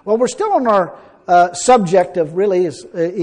Well, we're still on our subject of really is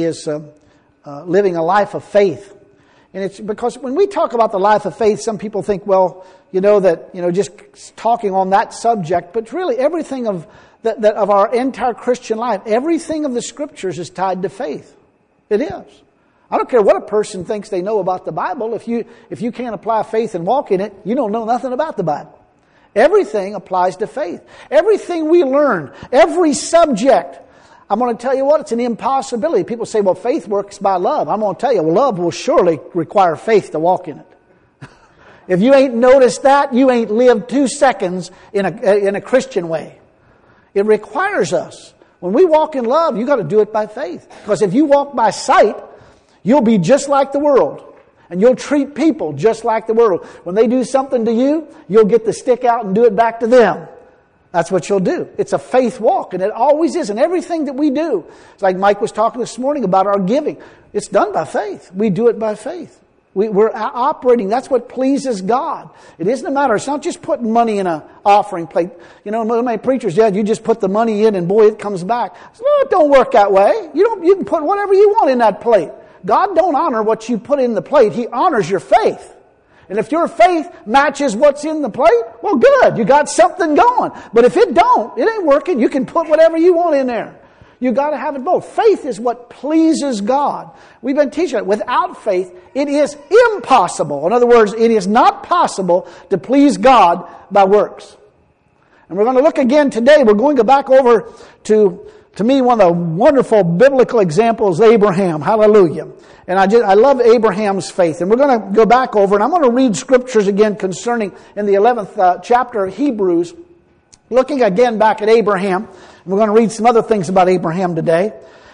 living a life of faith. And it's because when we talk about the life of faith, some people think, well, just talking on that subject, but really everything of our entire Christian life, everything of the Scriptures is tied to faith. It is. I don't care what a person thinks they know about the Bible. If you can't apply faith and walk in it, you don't know nothing about the Bible. Everything applies to faith. Everything we learn, every subject, I'm going to tell you what, it's an impossibility. People say, well, faith works by love. I'm going to tell you, well, love will surely require faith to walk in it. If you ain't noticed that, you ain't lived 2 seconds in a Christian way. It requires us. When we walk in love, you got to do it by faith. Because if you walk by sight, you'll be just like the world. And you'll treat people just like the world. When they do something to you, you'll get the stick out and do it back to them. That's what you'll do. It's a faith walk, and it always is in everything that we do. It's like Mike was talking this morning about our giving. It's done by faith. We do it by faith. We're operating. That's what pleases God. It isn't a matter. It's not just putting money in an offering plate. Many preachers, you just put the money in and boy, it comes back. No, it don't work that way. You can put whatever you want in that plate. God don't honor what you put in the plate. He honors your faith. And if your faith matches what's in the plate, well, good. You got something going. But if it don't, it ain't working. You can put whatever you want in there. You got to have it both. Faith is what pleases God. We've been teaching it. Without faith, it is impossible. In other words, it is not possible to please God by works. And we're going to look again today. We're going to go back over to me, one of the wonderful biblical examples, Abraham. Hallelujah. And I love Abraham's faith. And we're going to go back over, and I'm going to read scriptures again concerning in the 11th chapter of Hebrews, looking again back at Abraham. And we're going to read some other things about Abraham today.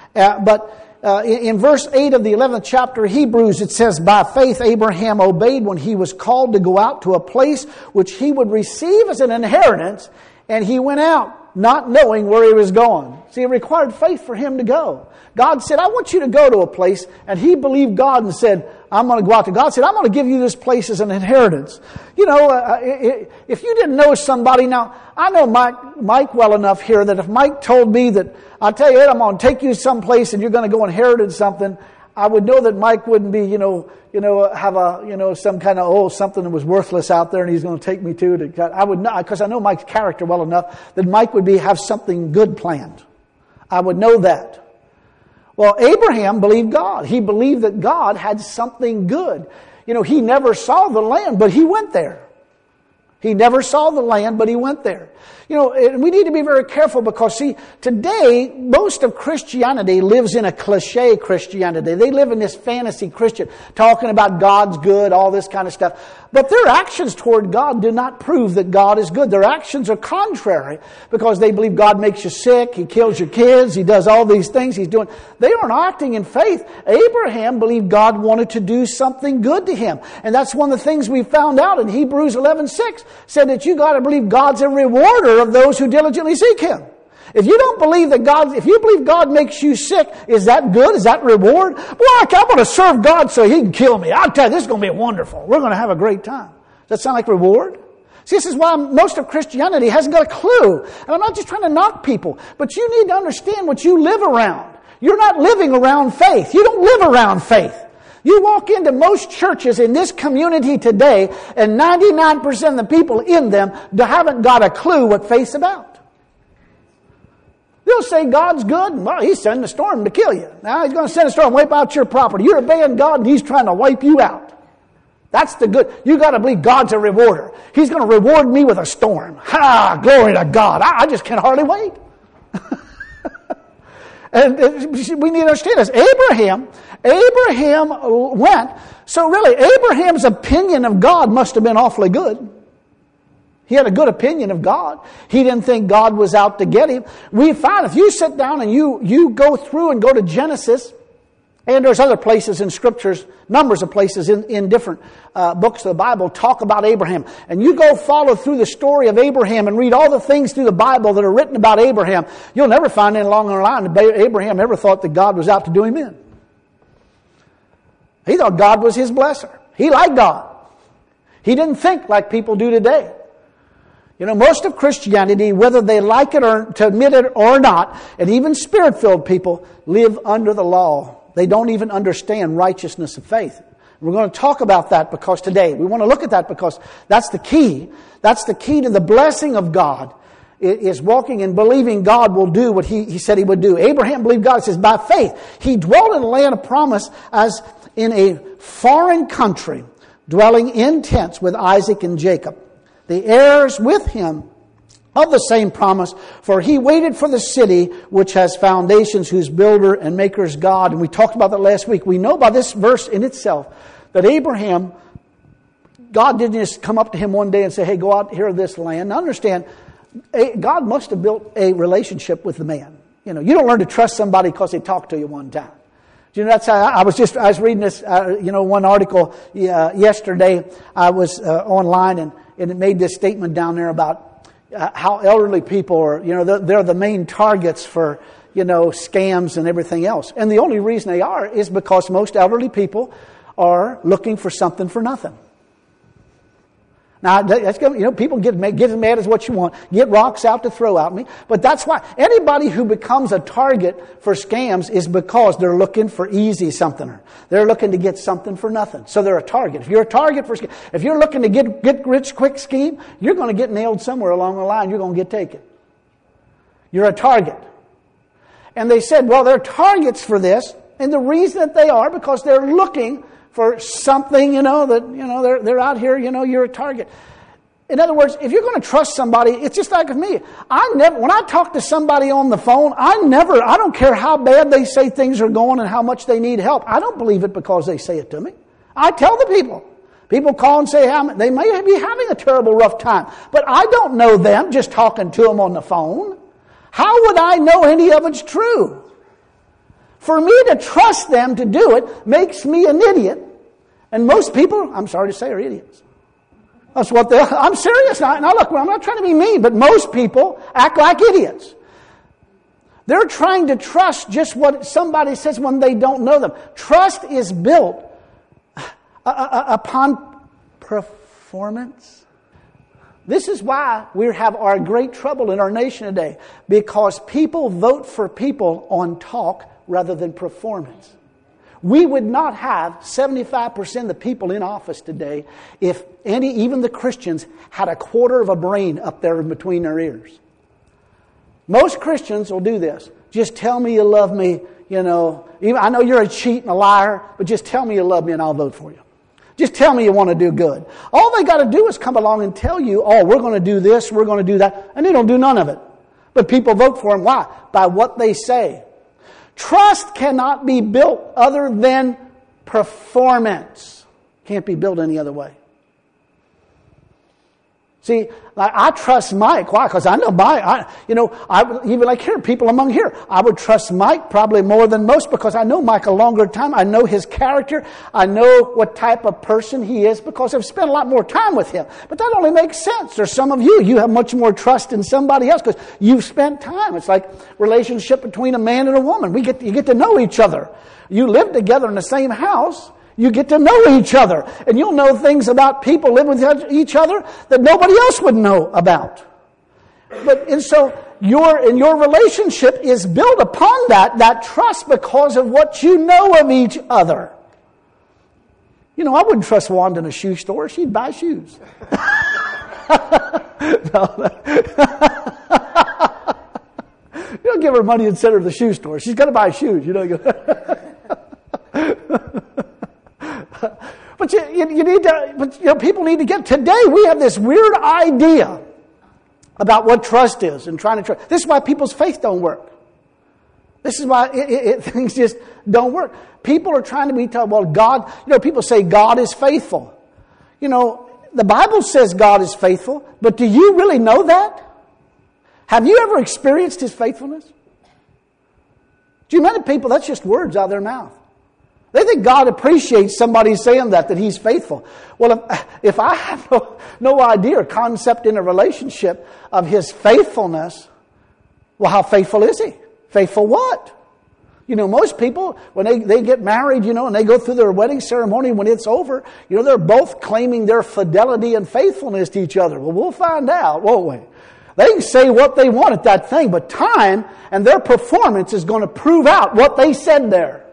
In verse 8 of the 11th chapter of Hebrews, it says, by faith Abraham obeyed when he was called to go out to a place which he would receive as an inheritance, and he went out, not knowing where he was going. See, it required faith for him to go. God said, I want you to go to a place, and he believed God and said, I'm going to go out to God. Said, I'm going to give you this place as an inheritance. If you didn't know somebody, now, I know Mike well enough here that if Mike told me that, I'll tell you what, I'm going to take you someplace and you're going to go inherit something, I would know that Mike wouldn't be, have some kind of, something that was worthless out there and he's going to take me to. I would not, because I know Mike's character well enough that Mike would have something good planned. I would know that. Well, Abraham believed God. He believed that God had something good. He never saw the land, but he went there. He never saw the land, but he went there. We need to be very careful because, see, today, most of Christianity lives in a cliche Christianity. They live in this fantasy Christian, talking about God's good, all this kind of stuff. But their actions toward God do not prove that God is good. Their actions are contrary because they believe God makes you sick, He kills your kids, He does all these things He's doing. They aren't acting in faith. Abraham believed God wanted to do something good to him. And that's one of the things we found out in Hebrews 11:6, said that you got to believe God's a rewarder of those who diligently seek Him. If you don't believe that if you believe God makes you sick, is that good? Is that reward? Boy, I'm going to serve God so He can kill me. I'll tell you, this is going to be wonderful. We're going to have a great time. Does that sound like reward? See, this is why most of Christianity hasn't got a clue. And I'm not just trying to knock people, but you need to understand what you live around. You're not living around faith. You don't live around faith. You walk into most churches in this community today, and 99% of the people in them haven't got a clue what faith's about. They'll say God's good, and well, He's sending a storm to kill you. Now He's going to send a storm and wipe out your property. You're obeying God, and He's trying to wipe you out. That's the good. You got to believe God's a rewarder. He's going to reward me with a storm. Ha! Glory to God. I just can hardly wait. And we need to understand this. Abraham went. So really, Abraham's opinion of God must have been awfully good. He had a good opinion of God. He didn't think God was out to get him. We find if you sit down and you go through and go to Genesis, and there's other places in Scriptures, numbers of places in different books of the Bible talk about Abraham. And you go follow through the story of Abraham and read all the things through the Bible that are written about Abraham, you'll never find any along the line that Abraham ever thought that God was out to do him in. He thought God was his blesser. He liked God. He didn't think like people do today. Most of Christianity, whether they like it or to admit it or not, and even Spirit-filled people live under the law. They don't even understand righteousness of faith. We're going to talk about that because today, we want to look at that because that's the key. That's the key to the blessing of God, is walking and believing God will do what He said He would do. Abraham believed God. It says, by faith, he dwelt in a land of promise as in a foreign country, dwelling in tents with Isaac and Jacob, the heirs with him of the same promise, for he waited for the city which has foundations, whose builder and maker is God. And we talked about that last week. We know by this verse in itself that Abraham, God didn't just come up to him one day and say, hey, go out here to this land. Now understand, God must have built a relationship with the man. You don't learn to trust somebody because they talked to you one time. That's how I was reading this, one article yesterday. I was online and it made this statement down there about how elderly people are, they're the main targets for, scams and everything else. And the only reason they are is because most elderly people are looking for something for nothing. Now, that's people get as mad as what you want, get rocks out to throw at me. But that's why anybody who becomes a target for scams is because they're looking for easy something. They're looking to get something for nothing. So they're a target. If you're a target for scam, if you're looking to get rich quick scheme, you're going to get nailed somewhere along the line. You're going to get taken. You're a target. And they said, well, they're targets for this. And the reason that they are because they're looking for something, they're out here, you're a target. In other words, if you're going to trust somebody, it's just like with me. When I talk to somebody on the phone, I don't care how bad they say things are going and how much they need help. I don't believe it because they say it to me. I tell the people. People call and say they may be having a terrible, rough time. But I don't know them just talking to them on the phone. How would I know any of it's true? For me to trust them to do it makes me an idiot. And most people, I'm sorry to say, are idiots. That's what I'm serious. Now look, I'm not trying to be mean, but most people act like idiots. They're trying to trust just what somebody says when they don't know them. Trust is built upon performance. This is why we have our great trouble in our nation today. Because people vote for people on talk rather than performance. We would not have 75% of the people in office today if even the Christians had a quarter of a brain up there in between their ears. Most Christians will do this. Just tell me you love me, Even, I know you're a cheat and a liar, but just tell me you love me and I'll vote for you. Just tell me you want to do good. All they got to do is come along and tell you, oh, we're going to do this, we're going to do that, and they don't do none of it. But people vote for them. Why? By what they say. Trust cannot be built other than performance. Can't be built any other way. See, I trust Mike. Why? Because I know Mike. Even like here, people among here, I would trust Mike probably more than most because I know Mike a longer time. I know his character. I know what type of person he is because I've spent a lot more time with him. But that only makes sense. There's some of you have much more trust in somebody else because you've spent time. It's like relationship between a man and a woman. You get to know each other. You live together in the same house. You get to know each other. And you'll know things about people living with each other that nobody else would know about. And so your relationship is built upon that trust because of what you know of each other. I wouldn't trust Wanda in a shoe store. She'd buy shoes. You don't give her money and send her to the shoe store. She's going to buy shoes. But you need to. But people need to get. Today we have this weird idea about what trust is and trying to trust. This is why people's faith don't work. This is why things just don't work. People are trying to be told, well, God. People say God is faithful. The Bible says God is faithful, but do you really know that? Have you ever experienced His faithfulness? Do you many people? That's just words out of their mouth. They think God appreciates somebody saying that He's faithful. Well, if I have no idea or concept in a relationship of His faithfulness, well, how faithful is He? Faithful what? Most people, when they get married, and they go through their wedding ceremony, when it's over, they're both claiming their fidelity and faithfulness to each other. Well, we'll find out, won't we? They can say what they want at that thing, but time and their performance is going to prove out what they said there.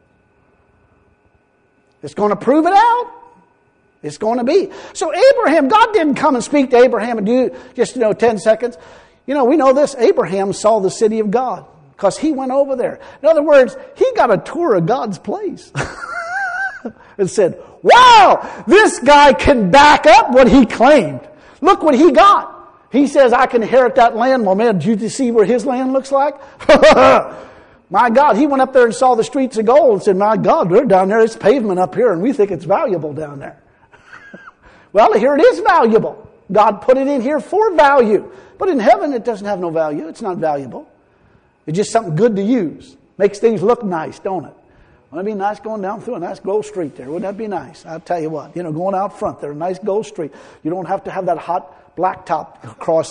It's going to prove it out. It's going to be. So Abraham, God didn't come and speak to Abraham and do just, 10 seconds. We know this. Abraham saw the city of God because he went over there. In other words, he got a tour of God's place and said, wow, this guy can back up what he claimed. Look what he got. He says, I can inherit that land. Well, man, did you see where his land looks like? My God, he went up there and saw the streets of gold and said, my God, we're down there. It's pavement up here and we think it's valuable down there. Well, here it is valuable. God put it in here for value. But in heaven, it doesn't have no value. It's not valuable. It's just something good to use. Makes things look nice, don't it? Wouldn't it be nice going down through a nice gold street there? Wouldn't that be nice? I'll tell you what, going out front there, a nice gold street. You don't have to have that hot blacktop across.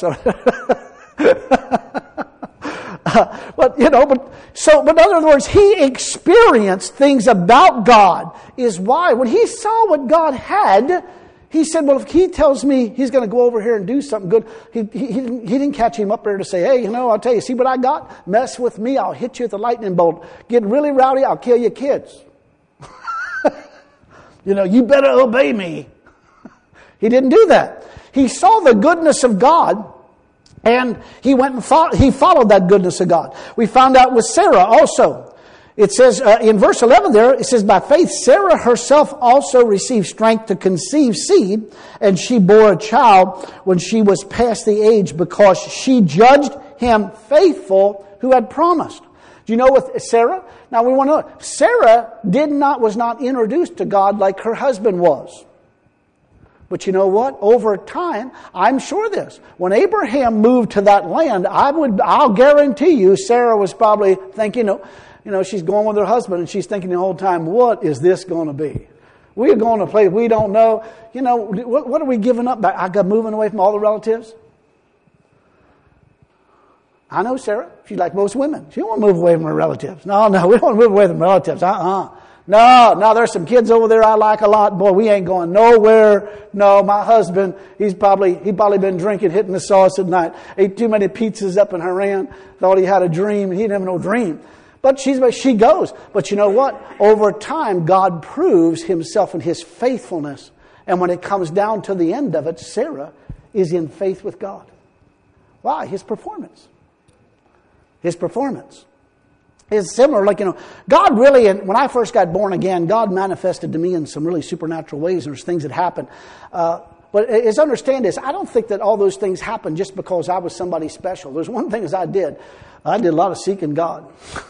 But in other words, he experienced things about God. Is why when he saw what God had, he said, well, if he tells me he's going to go over here and do something good, he didn't catch him up there to say, hey, I'll tell you, see what I got? Mess with me, I'll hit you with a lightning bolt. Get really rowdy, I'll kill your kids. You better obey me. He didn't do that. He saw the goodness of God, and he went and he followed that goodness of God. We found out with Sarah also. It says in verse 11 there, it says, by faith Sarah herself also received strength to conceive seed, and she bore a child when she was past the age, because she judged him faithful who had promised. Do you know with Sarah? Now we want to know, Sarah was not introduced to God like her husband was. But you know what? Over time, I'm sure this. When Abraham moved to that land, I'll guarantee you, Sarah was probably thinking, she's going with her husband and she's thinking the whole time, what is this going to be? We're going to a place we don't know. What are we giving up? I got moving away from all the relatives. I know Sarah. She's like most women. She don't want to move away from her relatives. No, we don't want to move away from relatives. No, there's some kids over there I like a lot. Boy, we ain't going nowhere. No, my husband, he probably been drinking, hitting the sauce at night. Ate too many pizzas up in Haran. Thought he had a dream, and he didn't have no dream. But she goes. But you know what? Over time, God proves himself in his faithfulness. And when it comes down to the end of it, Sarah is in faith with God. Why? His performance. His performance is similar. God really, and when I first got born again, God manifested to me in some really supernatural ways. And there's things that happen. But as understand this, I don't think that all those things happened just because I was somebody special. There's one thing I did a lot of seeking God.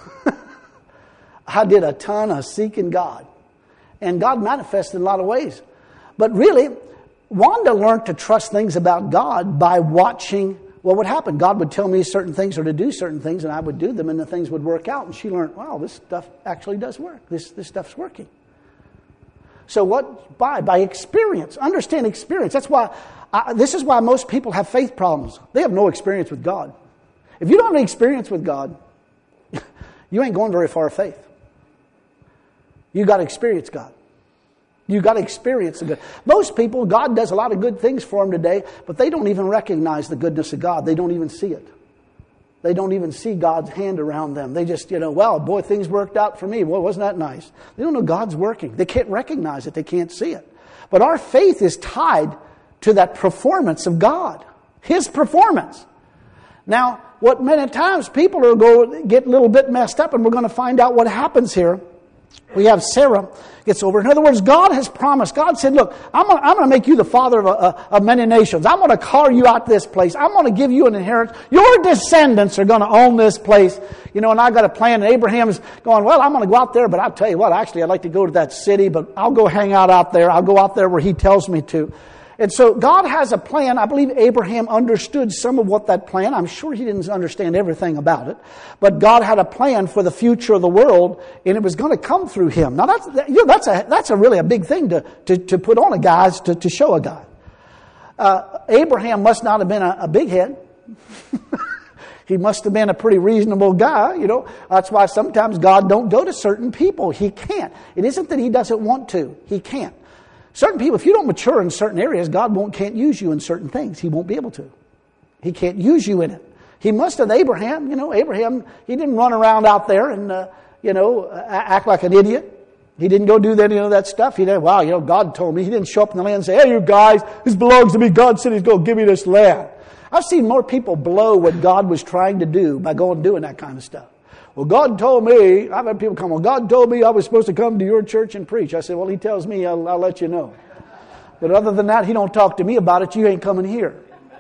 I did a ton of seeking God. And God manifested in a lot of ways. But really, Wanda learned to trust things about God by watching what would happen. God would tell me certain things or to do certain things, and I would do them, and the things would work out. And she learned, wow, this stuff actually does work. This stuff's working. So what? By experience. Understand experience. That's why, this is why most people have faith problems. They have no experience with God. If you don't have any experience with God, you ain't going very far of faith. You got to experience God. You got to experience the good. Most people, God does a lot of good things for them today, but they don't even recognize the goodness of God. They don't even see it. They don't even see God's hand around them. They just, well, boy, things worked out for me. Boy, wasn't that nice? They don't know God's working. They can't recognize it. They can't see it. But our faith is tied to that performance of God. His performance. Now, what many times people are going to get a little bit messed up, and we're going to find out what happens here. We have Sarah gets over. In other words, God has promised. God said, look, I'm going to make you the father of many nations. I'm going to call you out this place. I'm going to give you an inheritance. Your descendants are going to own this place. And I got a plan. And Abraham's going, well, I'm going to go out there. But I'll tell you what, actually, I'd like to go to that city. But I'll go hang out there. I'll go out there where he tells me to. And so God has a plan. I believe Abraham understood some of what that plan. I'm sure he didn't understand everything about it. But God had a plan for the future of the world, and it was going to come through him. Now that's really a big thing to put on a guy, to show a guy. Abraham must not have been a big head. He must have been a pretty reasonable guy, you know. That's why sometimes God don't go to certain people. He can't. It isn't that He doesn't want to. He can't. Certain people, if you don't mature in certain areas, God can't use you in certain things. He won't be able to. He can't use you in it. He must have Abraham. You know, Abraham, he didn't run around out there and, act like an idiot. He didn't go do any of that stuff. He didn't, God told me. He didn't show up in the land and say, hey, you guys, this belongs to me. God said He's going to give me this land. I've seen more people blow what God was trying to do by going and doing that kind of stuff. Well, God told me, I've had people come, well, God told me I was supposed to come to your church and preach. I said, well, He tells me, I'll let you know. But other than that, He don't talk to me about it. You ain't coming here.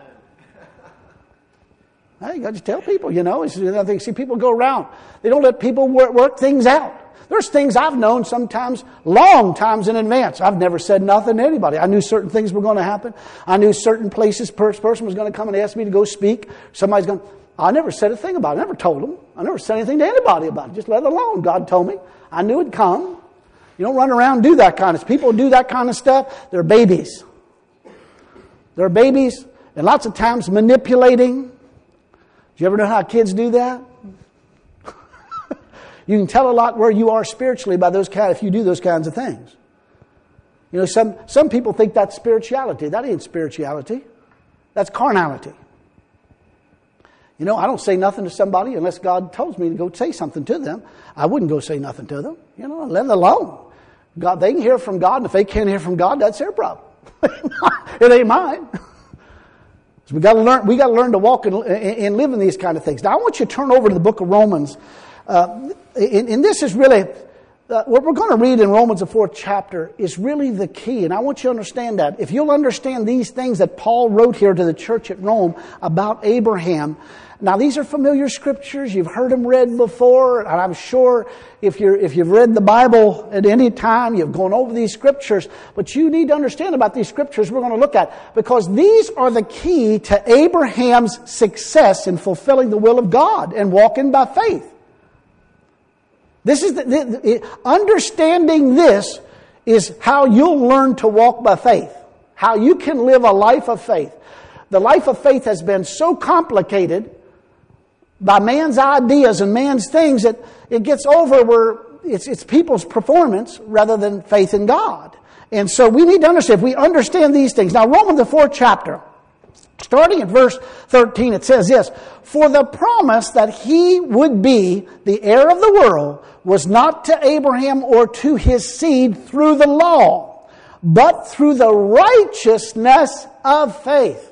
You got to tell people, you know. See, people go around. They don't let people work things out. There's things I've known sometimes, long times in advance. I've never said nothing to anybody. I knew certain things were going to happen. I knew certain places, person was going to come and ask me to go speak. I never said a thing about it. I never told them. I never said anything to anybody about it. Just let it alone. God told me. I knew it'd come. You don't run around and do that kind of stuff. People who do that kind of stuff, they're babies. They're babies, and lots of times manipulating. Do you ever know how kids do that? You can tell a lot where you are spiritually by if you do those kinds of things. You know, some people think that's spirituality. That ain't spirituality. That's carnality. You know, I don't say nothing to somebody unless God tells me to go say something to them. I wouldn't go say nothing to them. You know, let it alone. God, they can hear from God, and if they can't hear from God, that's their problem. It ain't mine. So we got to learn to walk and live in these kind of things. Now I want you to turn over to the book of Romans. And this is really, what we're going to read in Romans, the 4th chapter, is really the key. And I want you to understand that. If you'll understand these things that Paul wrote here to the church at Rome about Abraham. Now these are familiar scriptures. You've heard them read before. And I'm sure if you've read the Bible at any time, you've gone over these scriptures. But you need to understand about these scriptures we're going to look at. Because these are the key to Abraham's success in fulfilling the will of God and walking by faith. This is understanding this is how you'll learn to walk by faith. How you can live a life of faith. The life of faith has been so complicated by man's ideas and man's things that it gets over where it's people's performance rather than faith in God. And so we need to understand, if we understand these things. Now, Romans, the 4th chapter, starting at verse 13, it says this, for the promise that he would be the heir of the world was not to Abraham or to his seed through the law, but through the righteousness of faith.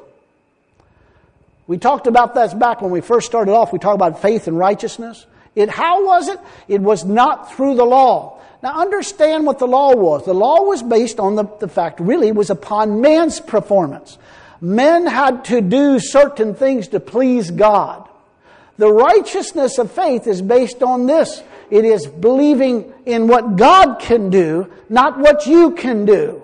We talked about that back when we first started off. We talked about faith and righteousness. How was it? It was not through the law. Now understand what the law was. The law was based on the fact, really, was upon man's performance. Men had to do certain things to please God. The righteousness of faith is based on this. It is believing in what God can do, not what you can do.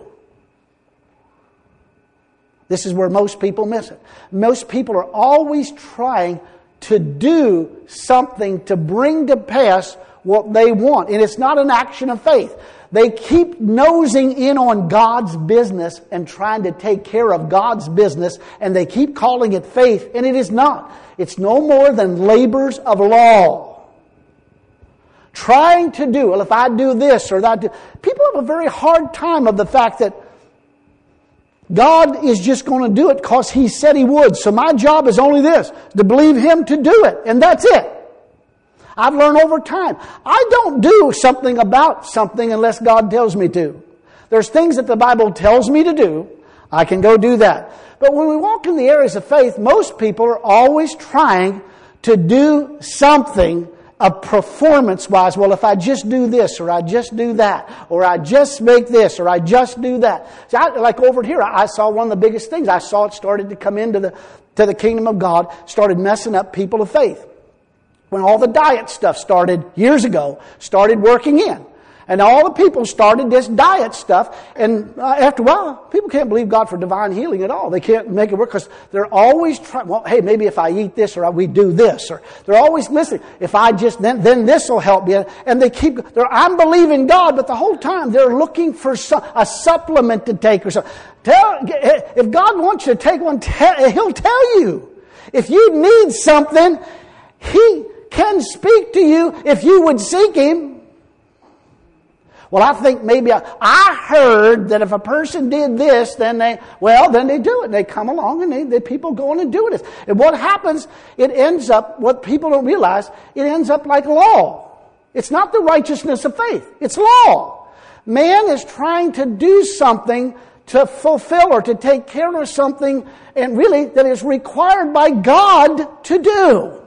This is where most people miss it. Most people are always trying to do something to bring to pass what they want. And it's not an action of faith. They keep nosing in on God's business and trying to take care of God's business, and they keep calling it faith, and it is not. It's no more than labors of law. Trying to do, well, if I do this or that, people have a very hard time of the fact that God is just going to do it because He said He would. So my job is only this, to believe Him to do it, and that's it. I've learned over time, I don't do something about something unless God tells me to. There's things that the Bible tells me to do. I can go do that. But when we walk in the areas of faith, most people are always trying to do something of performance-wise. Well, if I just do this, or I just do that, or I just make this, or I just do that. See, like over here, I saw one of the biggest things. I saw it started to come into the kingdom of God, started messing up people of faith. When all the diet stuff started years ago, started working in. And all the people started this diet stuff. And after a while, people can't believe God for divine healing at all. They can't make it work because they're always trying, well, hey, maybe if I eat this or we do this. Or they're always listening. If I just, then this will help me. And I'm believing God, but the whole time they're looking for a supplement to take or something. If God wants you to take one, He'll tell you. If you need something, He can speak to you if you would seek Him. Well, I think maybe I heard that if a person did this, then they do it. They come along and people go on and do it. And what happens, it ends up, what people don't realize, it ends up like law. It's not the righteousness of faith. It's law. Man is trying to do something to fulfill or to take care of something, and really that is required by God to do.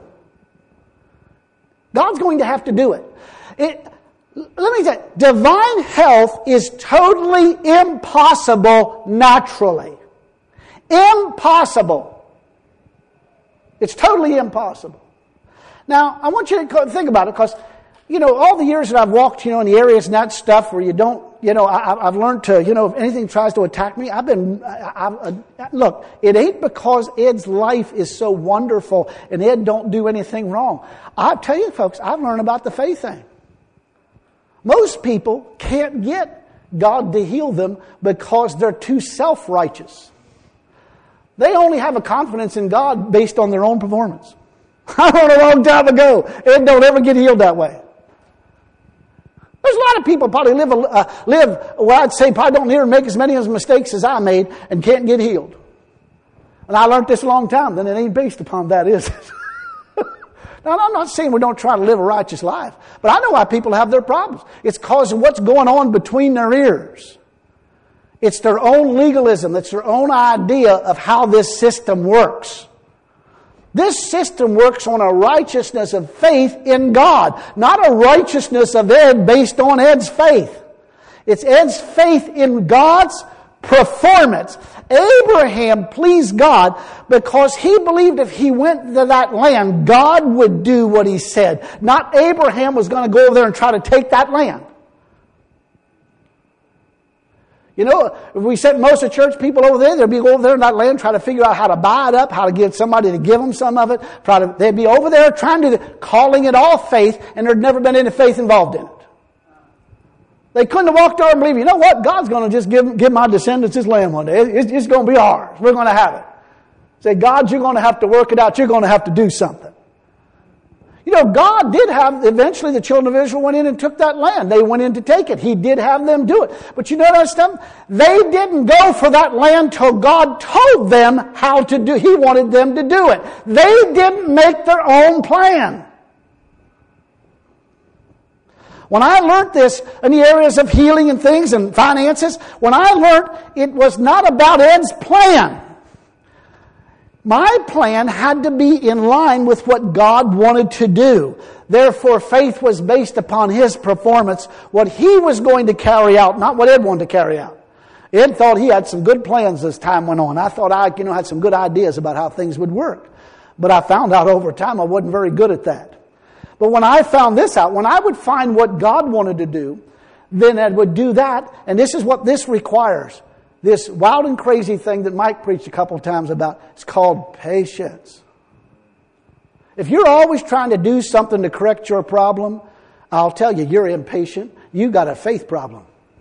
God's going to have to do it. Let me say, divine health is totally impossible naturally. Impossible. It's totally impossible. Now, I want you to think about it, because, all the years that I've walked, in the areas and that stuff where you don't, I've learned to, if anything tries to attack me, look, it ain't because Ed's life is so wonderful and Ed don't do anything wrong. I tell you, folks, I've learned about the faith thing. Most people can't get God to heal them because they're too self-righteous. They only have a confidence in God based on their own performance. I learned a long time ago, Ed don't ever get healed that way. There's a lot of people probably live where I'd say probably don't near make as many mistakes as I made and can't get healed. And I learned this a long time, then it ain't based upon that, is it? Now, I'm not saying we don't try to live a righteous life, but I know why people have their problems. It's because of what's going on between their ears. It's their own legalism. It's their own idea of how this system works. This system works on a righteousness of faith in God, not a righteousness of Ed based on Ed's faith. It's Ed's faith in God's performance. Abraham pleased God because he believed if he went to that land, God would do what He said. Not Abraham was going to go over there and try to take that land. If we sent most of the church people over there, they'd be over there in that land trying to figure out how to buy it up, how to get somebody to give them some of it. They'd be over there calling it all faith, and there'd never been any faith involved in it. They couldn't have walked over and believed, God's going to just give my descendants this land one day. It's going to be ours. We're going to have it. Say, God, you're going to have to work it out. You're going to have to do something. God did eventually the children of Israel went in and took that land. They went in to take it. He did have them do it. But you notice something? They didn't go for that land till God told them how to do. He wanted them to do it. They didn't make their own plan. When I learned this in the areas of healing and things and finances, when I learned it was not about Ed's plan. My plan had to be in line with what God wanted to do. Therefore, faith was based upon His performance, what He was going to carry out, not what Ed wanted to carry out. Ed thought he had some good plans as time went on. I thought I had some good ideas about how things would work. But I found out over time I wasn't very good at that. But when I found this out, when I would find what God wanted to do, then I would do that. And this is what this requires. This wild and crazy thing that Mike preached a couple of times about, it's called patience. If you're always trying to do something to correct your problem, I'll tell you, you're impatient. You've got a faith problem.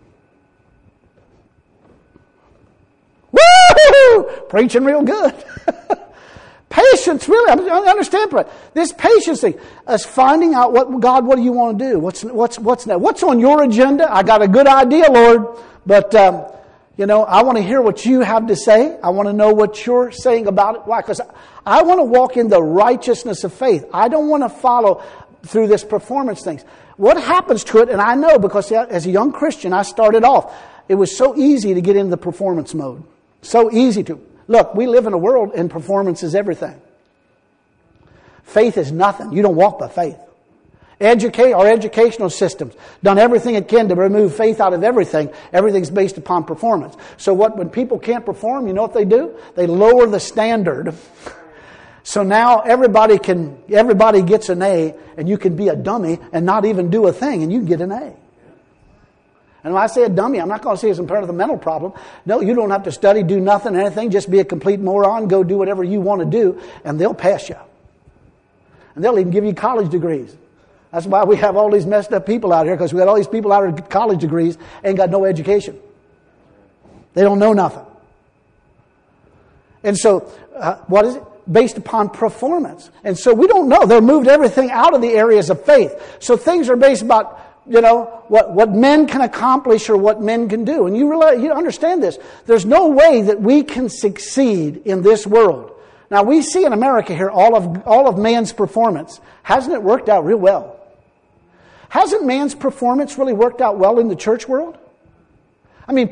Woo! Preaching real good. Patience, really, I understand. This patience thing is finding out what do you want to do? What's on your agenda? I got a good idea, Lord, but I want to hear what you have to say. I want to know what you're saying about it. Why? Because I want to walk in the righteousness of faith. I don't want to follow through this performance things. What happens to it, and I know because as a young Christian, I started off, it was so easy to get into the performance mode. So easy to. Look, we live in a world and performance is everything. Faith is nothing. You don't walk by faith. Our educational systems done everything it can to remove faith out of everything. Everything's based upon performance. So when people can't perform, you know what they do? They lower the standard. So now everybody gets an A, and you can be a dummy and not even do a thing, and you can get an A. And when I say a dummy, I'm not going to say it's some part of the mental problem. No, you don't have to study, do nothing, anything. Just be a complete moron. Go do whatever you want to do, and they'll pass you. And they'll even give you college degrees. That's why we have all these messed up people out here, because we got all these people out with college degrees ain't got no education. They don't know nothing. And so, what is it? based upon performance. And so we don't know. They've moved everything out of the areas of faith. So things are based about, what men can accomplish or what men can do. And you understand this. There's no way that we can succeed in this world. Now we see in America here all of man's performance. Hasn't it worked out real well? Hasn't man's performance really worked out well in the church world? I mean,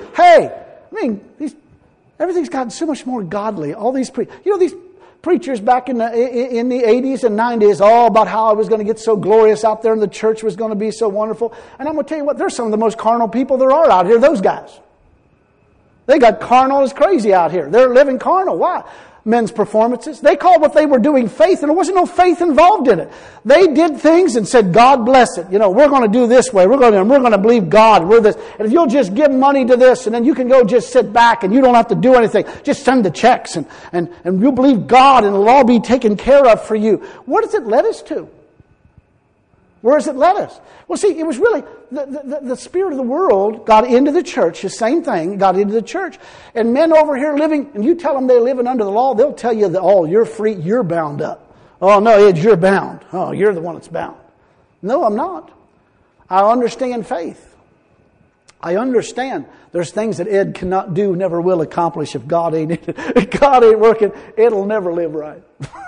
everything's gotten so much more godly. All these these preachers back in the 80s and 90s, all about how it was going to get so glorious out there and the church was going to be so wonderful. And I'm going to tell you what, they're some of the most carnal people there are out here, those guys. They got carnal as crazy out here. They're living carnal. Why? Men's performances. They called what they were doing faith, and there wasn't no faith involved in it. They did things and said, God bless it. We're going to do this way. We're going to believe God. We're this. And if you'll just give money to this, and then you can go just sit back and you don't have to do anything. Just send the checks and you'll believe God and it'll all be taken care of for you. What does it lead us to? Where has it led us? Well, see, it was really the spirit of the world got into the church. The same thing got into the church. And men over here living, and you tell them they're living under the law, they'll tell you that, oh, you're free, you're bound up. Oh, no, Ed, you're bound. Oh, you're the one that's bound. No, I'm not. I understand faith. I understand there's things that Ed cannot do, never will accomplish if God ain't working. It'll never live right.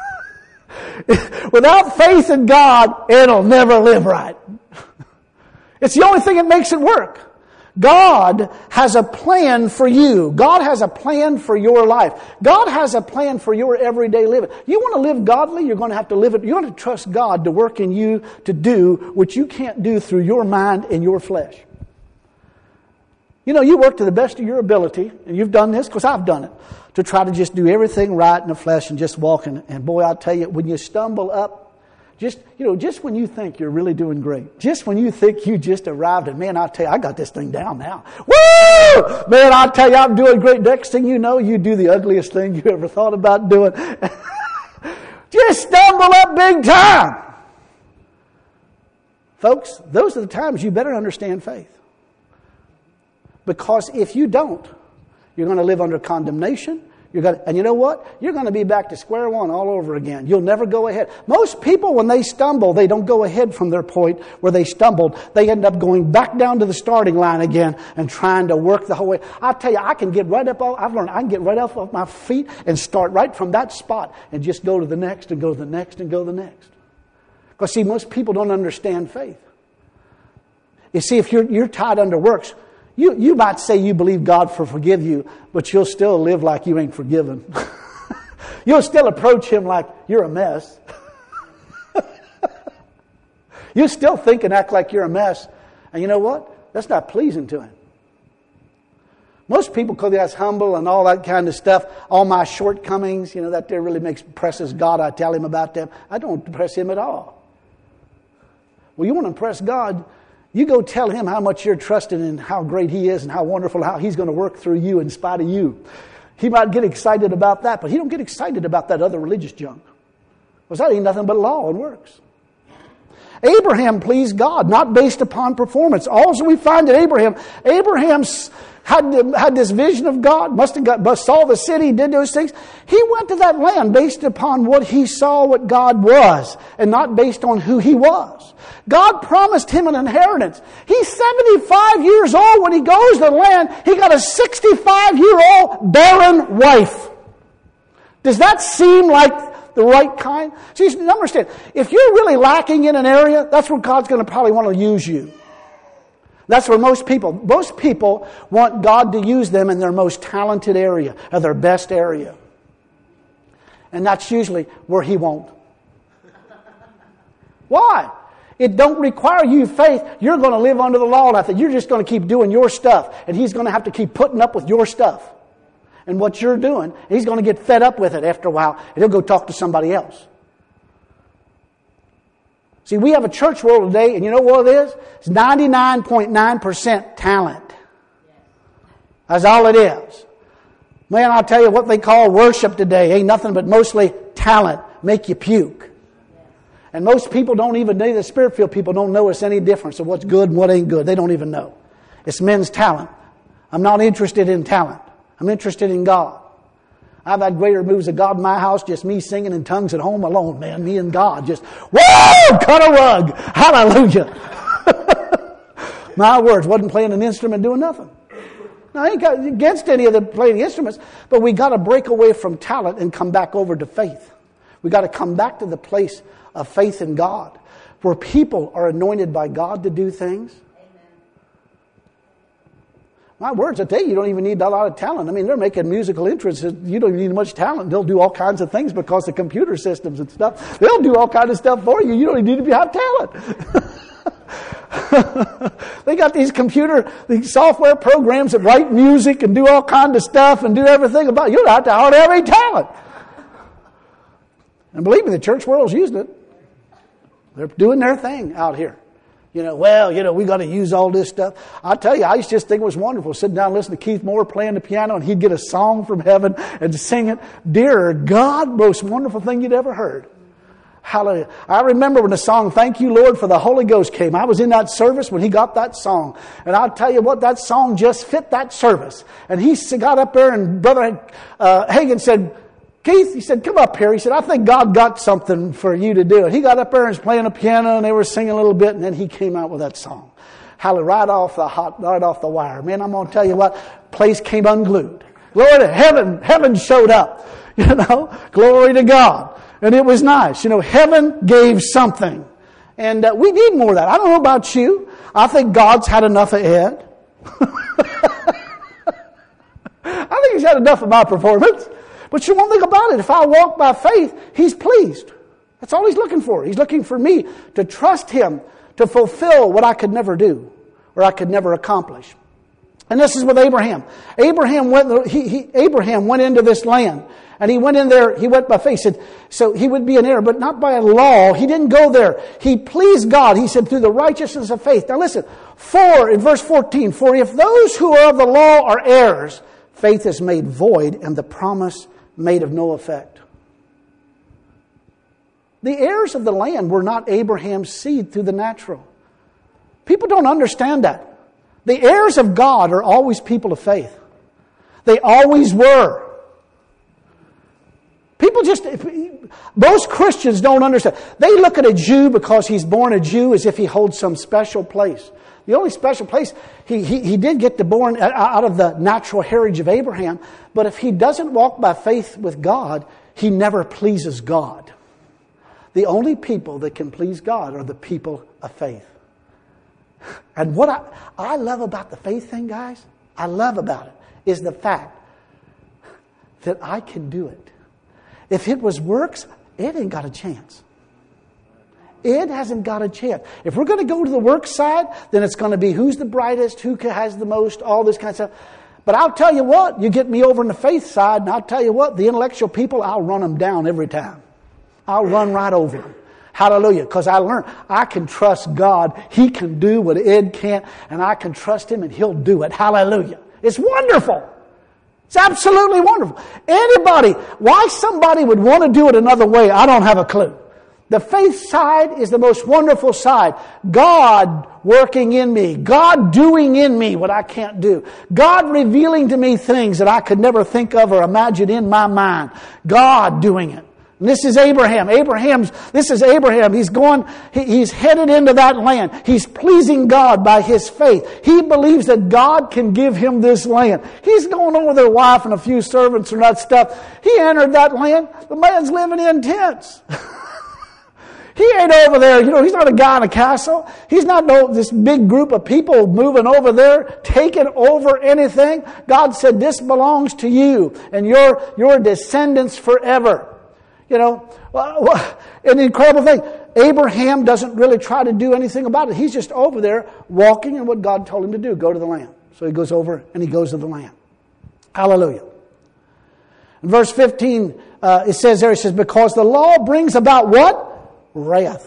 Without faith in God, it'll never live right. It's the only thing that makes it work. God has a plan for you. God has a plan for your life. God has a plan for your everyday living. You want to live godly, you're going to have to live it. You want to trust God to work in you to do what you can't do through your mind and your flesh. You work to the best of your ability, and you've done this because I've done it, to try to just do everything right in the flesh and just walk. And boy, I'll tell you, when you stumble up, just when you think you're really doing great, just when you think you just arrived, and man, I'll tell you, I got this thing down now. Woo! Man, I'll tell you, I'm doing great. Next thing you know, you do the ugliest thing you ever thought about doing. Just stumble up big time. Folks, those are the times you better understand faith. Because if you don't, you're going to live under condemnation. And you know what? You're going to be back to square one all over again. You'll never go ahead. Most people, when they stumble, they don't go ahead from their point where they stumbled. They end up going back down to the starting line again and trying to work the whole way. I'll tell you, I can get right up. I've learned I can get right up off my feet and start right from that spot and just go to the next and go to the next and go to the next. Because see, most people don't understand faith. You see, if you're tied under works, you might say you believe God for forgive you, but you'll still live like you ain't forgiven. You'll still approach Him like you're a mess. You still think and act like you're a mess. And you know what? That's not pleasing to Him. Most people call that's humble and all that kind of stuff. All my shortcomings, that there really impresses God. I tell Him about them. I don't impress Him at all. Well, you want to impress God, you go tell Him how much you're trusting and how great He is and how wonderful, how He's going to work through you in spite of you. He might get excited about that, but He don't get excited about that other religious junk. Because that ain't nothing but law and works. Abraham pleased God, not based upon performance. Also we find that Abraham had this vision of God, saw the city, did those things. He went to that land based upon what he saw what God was and not based on who He was. God promised him an inheritance. He's 75 years old when he goes to the land. He got a 65-year-old barren wife. Does that seem like the right kind? See, understand, if you're really lacking in an area, that's where God's going to probably want to use you. That's where most people want God to use them in their most talented area, or their best area. And that's usually where He won't. Why? It don't require you faith. You're going to live under the law. And you're just going to keep doing your stuff. And He's going to have to keep putting up with your stuff. And what you're doing. He's going to get fed up with it after a while. And He'll go talk to somebody else. See, we have a church world today, and you know what it is? It's 99.9% talent. That's all it is. Man, I'll tell you what they call worship today ain't nothing but mostly talent. Make you puke. And most people don't even know, the Spirit-filled people don't know it's any difference of what's good and what ain't good. They don't even know. It's men's talent. I'm not interested in talent. I'm interested in God. I've had greater moves of God in my house, just me singing in tongues at home alone, man. Me and God just, whoa, cut a rug. Hallelujah. My words, wasn't playing an instrument, doing nothing. Now, I ain't got against any of the playing instruments, but we got to break away from talent and come back over to faith. We got to come back to the place of faith in God, where people are anointed by God to do things. My words, I tell you don't even need a lot of talent. I mean, they're making musical instruments. You don't need much talent. They'll do all kinds of things because of computer systems and stuff. They'll do all kinds of stuff for you. You don't even need to have talent. They got these software programs that write music and do all kinds of stuff and do everything about it. You don't have to hardly have any talent. And believe me, the church world's using it. They're doing their thing out here. We got to use all this stuff. I tell you, I used to just think it was wonderful. Sitting down and listening to Keith Moore playing the piano, and he'd get a song from heaven and sing it. Dear God, most wonderful thing you'd ever heard. Hallelujah. I remember when the song, Thank You, Lord, for the Holy Ghost came. I was in that service when he got that song. And I'll tell you what, that song just fit that service. And he got up there, and Brother Hagin said, Keith, he said, come up here. He said, I think God got something for you to do. And he got up there and was playing the piano, and they were singing a little bit, and then he came out with that song. Hallelujah, right off the wire. Man, I'm going to tell you what, place came unglued. Glory to heaven showed up. Glory to God. And it was nice. Heaven gave something. And we need more of that. I don't know about you. I think God's had enough of Ed. I think He's had enough of my performance. But you won't think about it. If I walk by faith, He's pleased. That's all He's looking for. He's looking for me to trust Him to fulfill what I could never do or I could never accomplish. And this is with Abraham. Abraham went into this land. And he went in there, he went by faith. He said, so he would be an heir, but not by a law. He didn't go there. He pleased God. He said, through the righteousness of faith. Now listen, in verse 14, for if those who are of the law are heirs, faith is made void and the promise made of no effect. The heirs of the land were not Abraham's seed through the natural. People don't understand that. The heirs of God are always people of faith. They always were. Most Christians don't understand. They look at a Jew because he's born a Jew as if he holds some special place. The only special place, he did get born out of the natural heritage of Abraham, but if he doesn't walk by faith with God, he never pleases God. The only people that can please God are the people of faith. And what I love about the faith thing, guys, I love about it, is the fact that I can do it. If it was works, it ain't got a chance. It hasn't got a chance. If we're going to go to the work side, then it's going to be who's the brightest, who has the most, all this kind of stuff. But I'll tell you what, you get me over on the faith side, and I'll tell you what, the intellectual people, I'll run them down every time. I'll run right over them. Hallelujah. Because I learned I can trust God. He can do what Ed can't, and I can trust Him, and He'll do it. Hallelujah. It's wonderful. It's absolutely wonderful. Why somebody would want to do it another way, I don't have a clue. The faith side is the most wonderful side. God working in me. God doing in me what I can't do. God revealing to me things that I could never think of or imagine in my mind. God doing it. And this is Abraham. This is Abraham. He's headed into that land. He's pleasing God by his faith. He believes that God can give him this land. He's going over their wife and a few servants and that stuff. He entered that land. The man's living in tents. He ain't over there. He's not a guy in a castle. He's not this big group of people moving over there, taking over anything. God said, this belongs to you and your descendants forever. An incredible thing. Abraham doesn't really try to do anything about it. He's just over there walking in what God told him to do. Go to the land. So he goes over and he goes to the land. Hallelujah. In verse 15, it says, because the law brings about what? Wrath.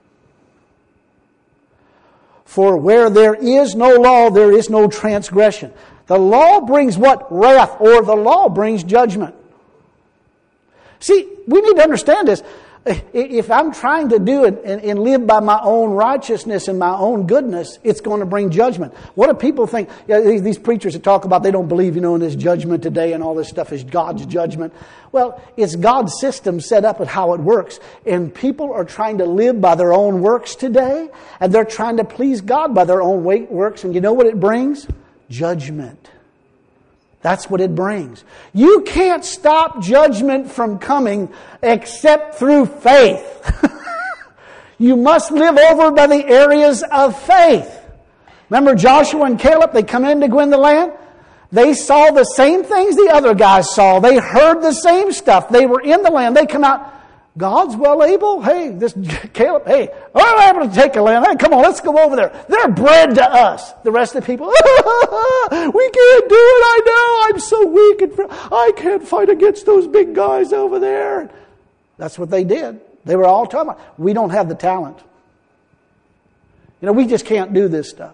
For where there is no law, there is no transgression. The law brings what? Wrath. Or the law brings judgment. See, we need to understand this. If I'm trying to do it and live by my own righteousness and my own goodness, it's going to bring judgment. What do people think? These preachers that talk about they don't believe, in this judgment today and all this stuff is God's judgment. Well, it's God's system set up and how it works. And people are trying to live by their own works today. And they're trying to please God by their own works. And you know what it brings? Judgment. That's what it brings. You can't stop judgment from coming except through faith. You must live over by the areas of faith. Remember Joshua and Caleb, they come in to go in the land. They saw the same things the other guys saw. They heard the same stuff. They were in the land. They come out, God's well able. Hey, this Caleb, hey, we're able to take a land. Hey, come on, let's go over there. They're bread to us. The rest of the people, we can't do it. I know. I'm so weak and I can't fight against those big guys over there. That's what they did. They were all talking about, we don't have the talent. We just can't do this stuff,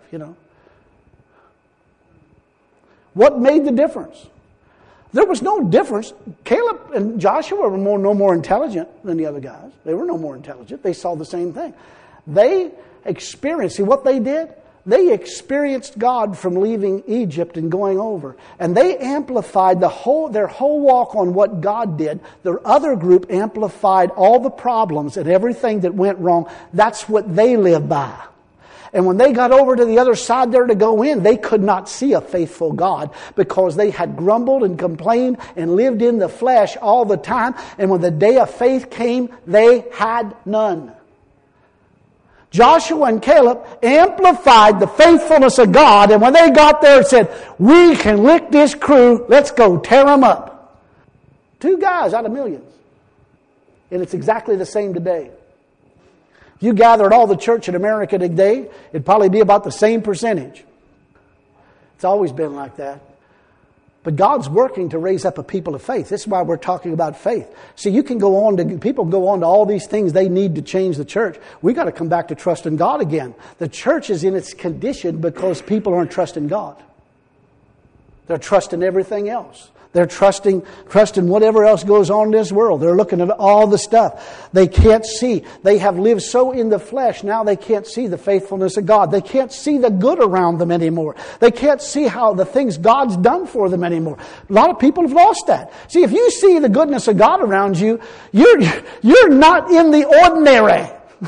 What made the difference? There was no difference. Caleb and Joshua were no more intelligent than the other guys. They were no more intelligent. They saw the same thing. They experienced, see what they did? They experienced God from leaving Egypt and going over. And they amplified their whole walk on what God did. Their other group amplified all the problems and everything that went wrong. That's what they lived by. And when they got over to the other side there to go in, they could not see a faithful God because they had grumbled and complained and lived in the flesh all the time. And when the day of faith came, they had none. Joshua and Caleb amplified the faithfulness of God. And when they got there and said, we can lick this crew, let's go tear them up. 2 guys out of millions. And it's exactly the same today. If you gathered all the church in America today, it'd probably be about the same percentage. It's always been like that. But God's working to raise up a people of faith. This is why we're talking about faith. See, people go on to all these things they need to change the church. We've got to come back to trusting God again. The church is in its condition because people aren't trusting God. They're trusting everything else. They're trusting whatever else goes on in this world. They're looking at all the stuff. They can't see. They have lived so in the flesh, now they can't see the faithfulness of God. They can't see the good around them anymore. They can't see how the things God's done for them anymore. A lot of people have lost that. See, if you see the goodness of God around you, you're not in the ordinary.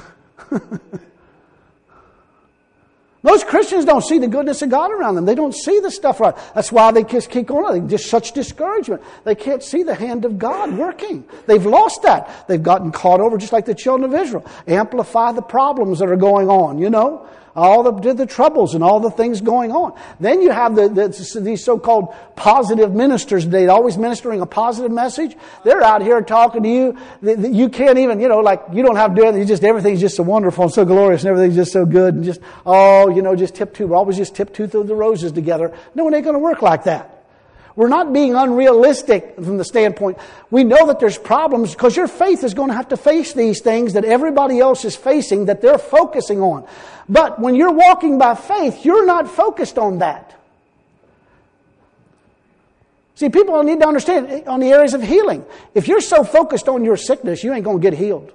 Most Christians don't see the goodness of God around them. They don't see the stuff right. That's why they just keep going on. Just such discouragement. They can't see the hand of God working. They've lost that. They've gotten caught over just like the children of Israel. Amplify the problems that are going on, all the troubles and all the things going on. Then you have these so-called positive ministers today, always ministering a positive message. They're out here talking to you. You can't even, you don't have to do it. Everything's just so wonderful and so glorious and everything's just so good and just, just tiptoe. We're always just tiptoe through the roses together. No, it ain't going to work like that. We're not being unrealistic from the standpoint. We know that there's problems because your faith is going to have to face these things that everybody else is facing that they're focusing on. But when you're walking by faith, you're not focused on that. See, people need to understand on the areas of healing. If you're so focused on your sickness, you ain't going to get healed.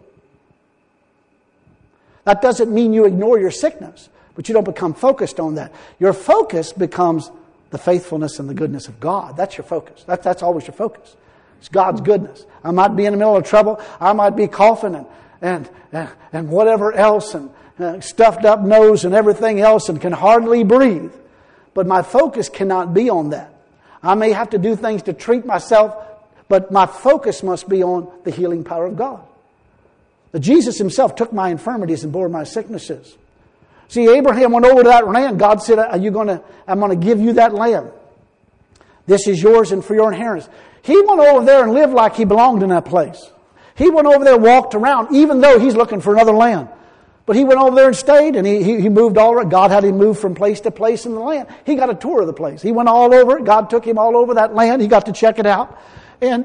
That doesn't mean you ignore your sickness, but you don't become focused on that. Your focus becomes the faithfulness and the goodness of God. That's your focus. That's always your focus. It's God's goodness. I might be in the middle of trouble. I might be coughing and whatever else and stuffed up nose and everything else and can hardly breathe. But my focus cannot be on that. I may have to do things to treat myself, but my focus must be on the healing power of God. That Jesus himself took my infirmities and bore my sicknesses. See, Abraham went over to that land. God said, I'm going to give you that land. This is yours and for your inheritance. He went over there and lived like he belonged in that place. He went over there and walked around, even though he's looking for another land. But he went over there and stayed, and he moved all around. God had him move from place to place in the land. He got a tour of the place. He went all over it. God took him all over that land. He got to check it out. And,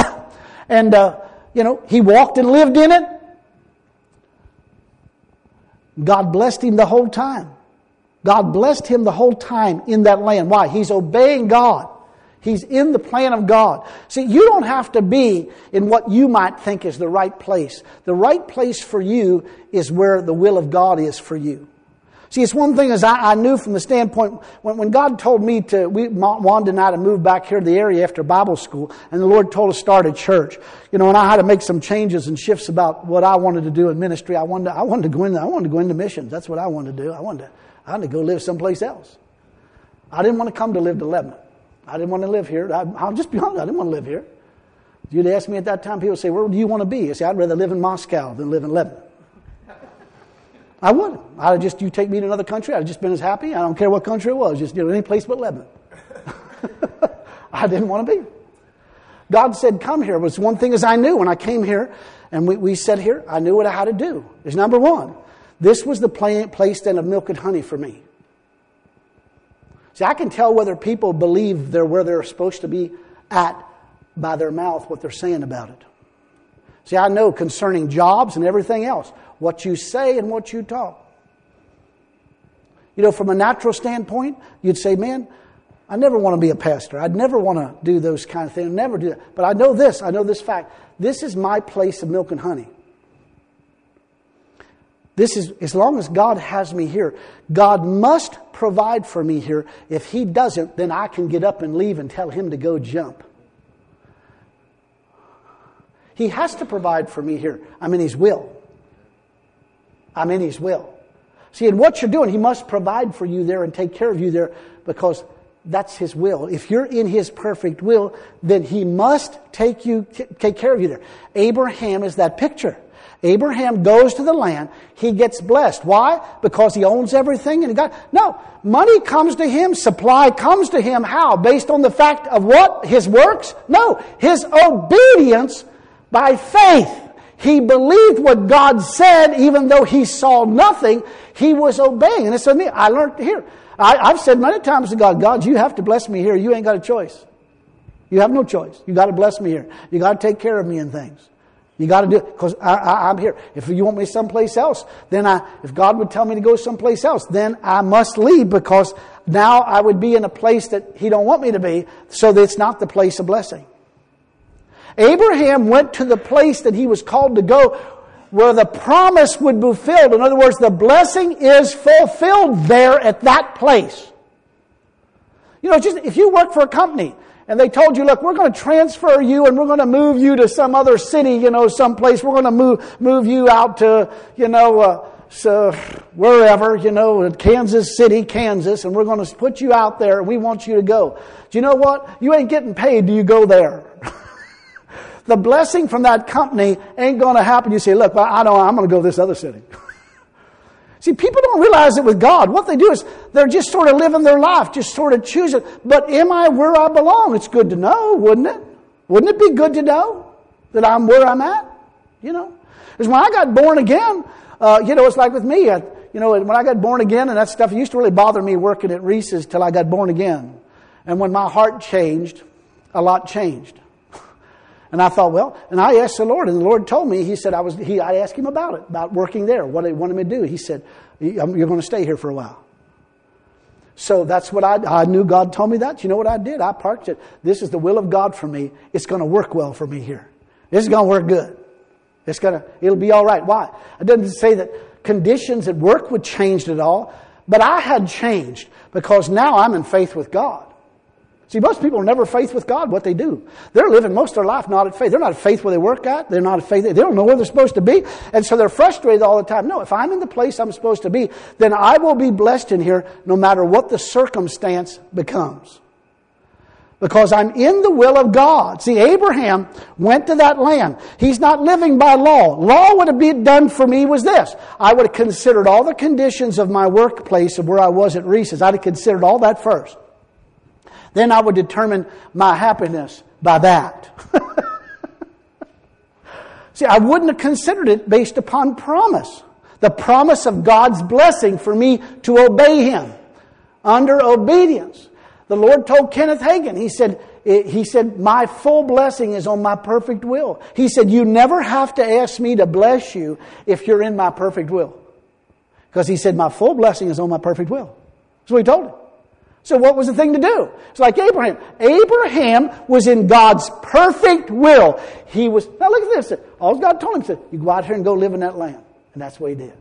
he walked and lived in it. God blessed him the whole time. God blessed him the whole time in that land. Why? He's obeying God. He's in the plan of God. See, you don't have to be in what you might think is the right place. The right place for you is where the will of God is for you. See, it's one thing as I knew from the standpoint, when God told me Wanda and I to move back here to the area after Bible school, and the Lord told us to start a church, and I had to make some changes and shifts about what I wanted to do in ministry. I wanted to go into missions. That's what I wanted to do. I wanted to go live someplace else. I didn't want to come to live to Lebanon. I didn't want to live here. I'll just be honest, I didn't want to live here. If you'd ask me at that time, people would say, where do you want to be? I say, I'd rather live in Moscow than live in Lebanon. I wouldn't. You take me to another country, I'd have just been as happy. I don't care what country it was, just any place but Lebanon. I didn't want to be. God said, come here. It was one thing as I knew when I came here and we sat here, I knew what I had to do. Is number one, this was the place then of milk and honey for me. See, I can tell whether people believe they're where they're supposed to be at by their mouth, what they're saying about it. See, I know concerning jobs and everything else, what you say and what you talk. From a natural standpoint, you'd say, man, I never want to be a pastor. I'd never want to do those kind of things. Never do that. But I know this fact. This is my place of milk and honey. This is, as long as God has me here, God must provide for me here. If He doesn't, then I can get up and leave and tell Him to go jump. He has to provide for me here. I'm in His will. I'm in His will. See, in what you're doing, He must provide for you there and take care of you there because that's His will. If you're in His perfect will, then He must take care of you there. Abraham is that picture. Abraham goes to the land. He gets blessed. Why? Because he owns everything and No, money comes to him. Supply comes to him. How? Based on the fact of what? His works? No, his obedience by faith. He believed what God said even though he saw nothing. He was obeying. And it's me. I learned here. I've said many times to God, you have to bless me here. You ain't got a choice. You have no choice. You got to bless me here. You got to take care of me in things. You got to do it because I'm here. If you want me someplace else, then if God would tell me to go someplace else, then I must leave because now I would be in a place that He don't want me to be, so that it's not the place of blessing. Abraham went to the place that he was called to go where the promise would be fulfilled. In other words, the blessing is fulfilled there at that place. Just if you work for a company and they told you, look, we're going to transfer you and we're going to move you to some other city, someplace. We're going to move you out to, wherever, Kansas City, Kansas, and we're going to put you out there and we want you to go. Do you know what? You ain't getting paid till you go there. The blessing from that company ain't going to happen. You say, look, I'm going to go to this other city. See, people don't realize it with God. What they do is they're just sort of living their life, just sort of choosing. But am I where I belong? It's good to know, wouldn't it? Wouldn't it be good to know that I'm where I'm at? Because when I got born again, it's like with me. When I got born again and that stuff, it used to really bother me working at Reese's till I got born again. And when my heart changed, a lot changed. And I thought, and I asked the Lord, and the Lord told me, He said, I asked Him about it, about working there, what He wanted me to do. He said, you're going to stay here for a while. So that's what I knew God told me that. You know what I did? I parked it. This is the will of God for me. It's going to work well for me here. This is going to work good. It'll be all right. Why? I didn't say that conditions at work would change at all, but I had changed because now I'm in faith with God. See, most people are never faith with God, what they do. They're living most of their life not at faith. They're not at faith where they work at. They're not at faith. They don't know where they're supposed to be. And so they're frustrated all the time. No, if I'm in the place I'm supposed to be, then I will be blessed in here no matter what the circumstance becomes. Because I'm in the will of God. See, Abraham went to that land. He's not living by law. Law would have been done for me was this. I would have considered all the conditions of my workplace of where I was at Reese's. I'd have considered all that first. Then I would determine my happiness by that. See, I wouldn't have considered it based upon promise. The promise of God's blessing for me to obey Him. Under obedience. The Lord told Kenneth Hagin, He said, my full blessing is on my perfect will. He said, you never have to ask me to bless you if you're in my perfect will. Because He said, my full blessing is on my perfect will. That's what He told him. So what was the thing to do? It's like Abraham. Abraham was in God's perfect will. Now look at this. All God told him, he said, you go out here and go live in that land. And that's what he did.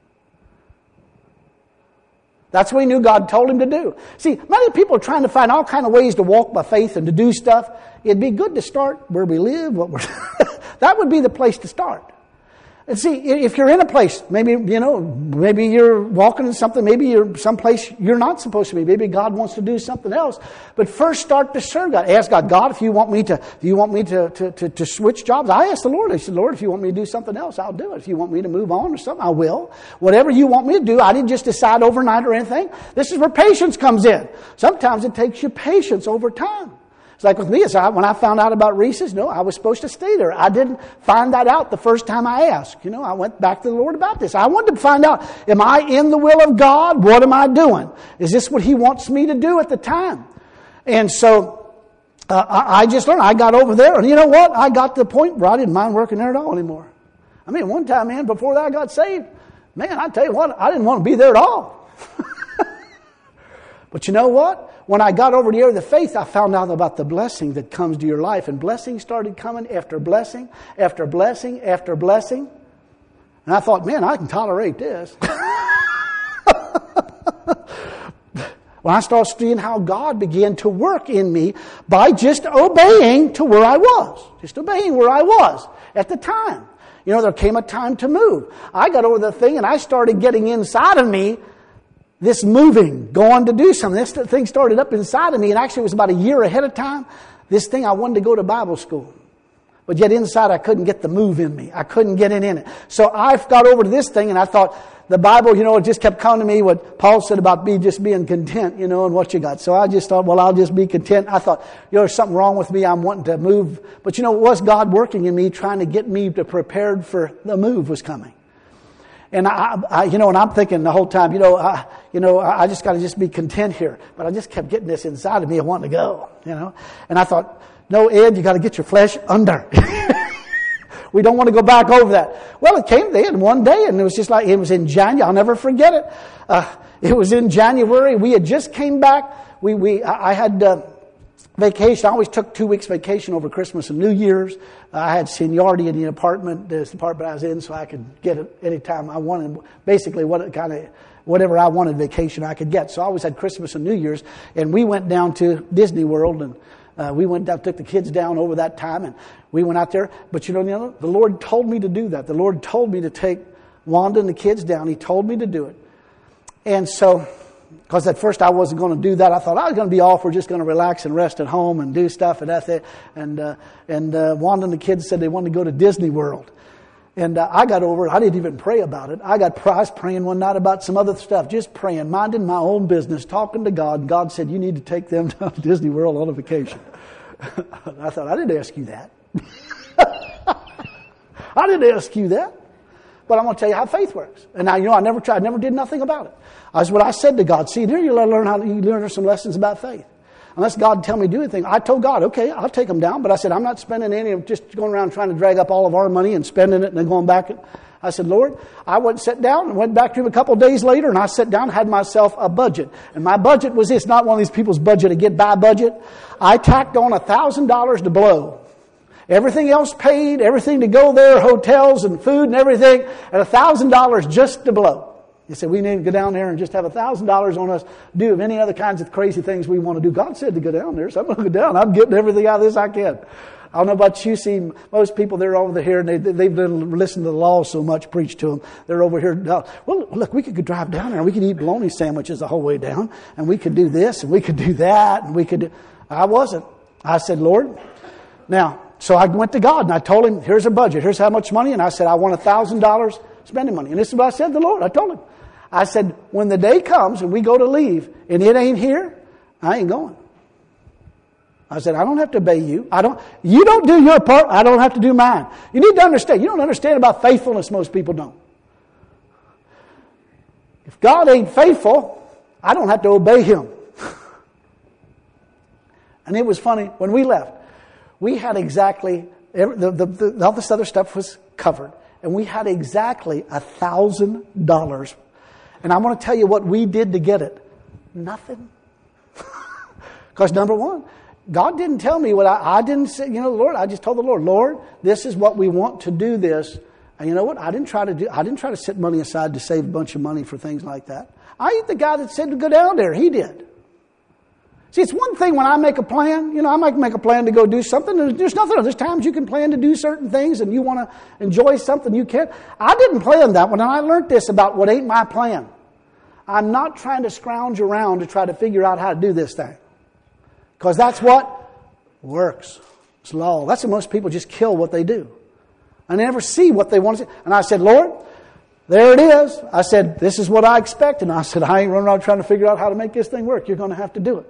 That's what he knew God told him to do. See, many people are trying to find all kind of ways to walk by faith and to do stuff. It'd be good to start where we live. That would be the place to start. And see, if you're in a place, maybe you're walking in something, maybe you're someplace you're not supposed to be. Maybe God wants to do something else. But first start to serve God. Ask God, if you want me to switch jobs, I asked the Lord. I said, Lord, if you want me to do something else, I'll do it. If you want me to move on or something, I will. Whatever you want me to do, I didn't just decide overnight or anything. This is where patience comes in. Sometimes it takes you patience over time. It's like with me, when I found out about Reese's, I was supposed to stay there. I didn't find that out the first time I asked. I went back to the Lord about this. I wanted to find out, am I in the will of God? What am I doing? Is this what He wants me to do at the time? And so I just learned. I got over there, and you know what? I got to the point where I didn't mind working there at all anymore. I mean, one time, man, before that I got saved, man, I tell you what, I didn't want to be there at all. But you know what? When I got over the area of the faith, I found out about the blessing that comes to your life. And blessings started coming after blessing, after blessing, after blessing. And I thought, man, I can tolerate this. When I started seeing how God began to work in me by just obeying to where I was. Just obeying where I was at the time. There came a time to move. I got over the thing and I started getting inside of me this moving, going to do something. This thing started up inside of me, and actually it was about a year ahead of time. This thing, I wanted to go to Bible school. But yet inside I couldn't get the move in me. I couldn't get it in it. So I got over to this thing, and I thought, the Bible, it just kept coming to me what Paul said about just being content, and what you got. So I just thought, I'll just be content. I thought, there's something wrong with me. I'm wanting to move. But it was God working in me, trying to get me prepared for the move was coming. And and I'm thinking the whole time, I just got to just be content here. But I just kept getting this inside of me, wanting to go, And I thought, no, Ed, you got to get your flesh under. We don't want to go back over that. Well, it came then one day, and it was just like, it was in January. I'll never forget it. It was in January. We had just came back. I had vacation. I always took 2 weeks vacation over Christmas and New Year's. I had seniority in the apartment I was in, so I could get it anytime I wanted. Basically, whatever I wanted vacation I could get. So I always had Christmas and New Year's, and we went down to Disney World, and we went down, took the kids down over that time, and we went out there. But the Lord told me to do that. The Lord told me to take Wanda and the kids down. He told me to do it, and so. Because at first I wasn't going to do that. I thought I was going to be off. We're just going to relax and rest at home and do stuff. And that's it. And Wanda and the kids said they wanted to go to Disney World. And I got over it. I didn't even pray about it. I was praying one night about some other stuff. Just praying, minding my own business, talking to God. And God said, you need to take them down to Disney World on a vacation. I thought, I didn't ask you that. I didn't ask you that. But I'm going to tell you how faith works. And now, I never tried, never did nothing about it. That's what I said to God. See, there you learn some lessons about faith. Unless God tell me to do anything. I told God, okay, I'll take them down. But I said, I'm not spending any of just going around trying to drag up all of our money and spending it and then going back. I said, Lord, I went sat down and went back to him a couple of days later, and I sat down and had myself a budget. And my budget was this, not one of these people's budget, a get-by budget. I tacked on $1,000 to blow. Everything else paid, everything to go there, hotels and food and everything, and $1,000 just to blow. He said, we need to go down there and just have $1,000 on us, do any other kinds of crazy things we want to do. God said to go down there, so I'm going to go down. I'm getting everything out of this I can. I don't know about you. See, most people, they're over here, and they've listened to the law so much, preached to them. They're over here. Well, look, we could drive down there, and we could eat bologna sandwiches the whole way down, and we could do this, and we could do that, and we could do... I wasn't. I said, Lord, now... So I went to God and I told him, here's a budget. Here's how much money. And I said, I want $1,000 spending money. And this is what I said to the Lord. I told him. I said, when the day comes and we go to leave and it ain't here, I ain't going. I said, I don't have to obey you. You don't do your part. I don't have to do mine. You need to understand. You don't understand about faithfulness. Most people don't. If God ain't faithful, I don't have to obey him. And it was funny when we left. We had exactly, all this other stuff was covered. And we had exactly $1,000. And I want to tell you what we did to get it. Nothing. Because number one, God didn't tell me what I didn't say, Lord, I just told the Lord, this is what we want to do this. And you know what? I didn't try to set money aside to save a bunch of money for things like that. I ain't the guy that said to go down there. He did. See, it's one thing when I make a plan. I might make a plan to go do something. There's nothing else. There's times you can plan to do certain things and you want to enjoy something you can. I didn't plan that one, and I learned this about what ain't my plan. I'm not trying to scrounge around to try to figure out how to do this thing. Because that's what works. It's law. That's what most people just kill what they do. I never see what they want to see. And I said, Lord, there it is. I said, this is what I expect. And I said, I ain't running around trying to figure out how to make this thing work. You're going to have to do it.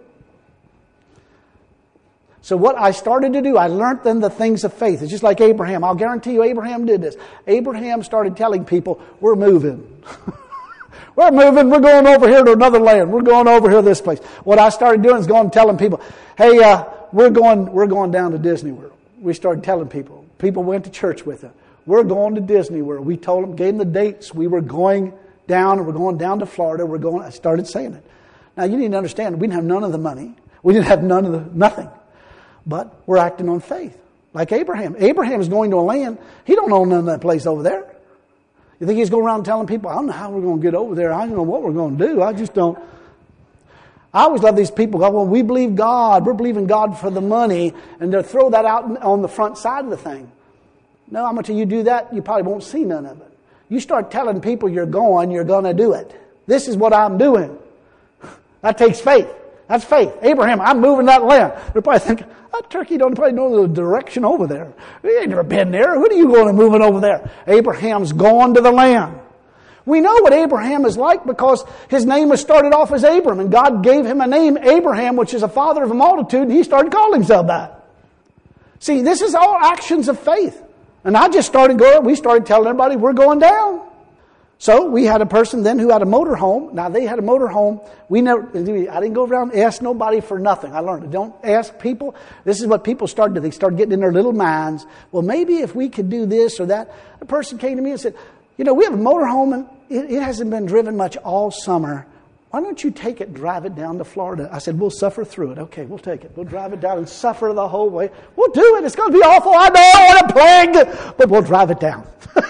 So what I started to do, I learned then the things of faith. It's just like Abraham. I'll guarantee you Abraham did this. Abraham started telling people, we're moving. We're moving. We're going over here to another land. We're going over here to this place. What I started doing is going and telling people, hey, we're going down to Disney World. We started telling people. People went to church with us. We're going to Disney World. We told them, gave them the dates. We were going down, and we're going down to Florida. I started saying it. Now, you need to understand, we didn't have none of the money. We didn't have nothing. But we're acting on faith. Like Abraham. Abraham is going to a land. He don't know none of that place over there. You think he's going around telling people, I don't know how we're going to get over there. I don't know what we're going to do. I just don't. I always love these people. Well, we believe God. We're believing God for the money. And they'll throw that out on the front side of the thing. No, I'm going to tell you do that, you probably won't see none of it. You start telling people you're going to do it. This is what I'm doing. That takes faith. That's faith. Abraham, I'm moving that land. They're probably thinking, that turkey don't probably know the direction over there. We ain't never been there. Who are you going to moving over there? Abraham's going to the land. We know what Abraham is like because his name was started off as Abram, and God gave him a name, Abraham, which is a father of a multitude, and he started calling himself that. See, this is all actions of faith. And I just started going, we started telling everybody we're going down. So we had a person then who had a motorhome. Now they had a motorhome. I didn't go around and ask nobody for nothing. I learned, don't ask people. This is what people started to do. They started getting in their little minds. Well, maybe if we could do this or that. A person came to me and said, we have a motorhome and it hasn't been driven much all summer. Why don't you take it, drive it down to Florida? I said, we'll suffer through it. Okay, we'll take it. We'll drive it down and suffer the whole way. We'll do it. It's going to be awful. I know, what a plague. But we'll drive it down.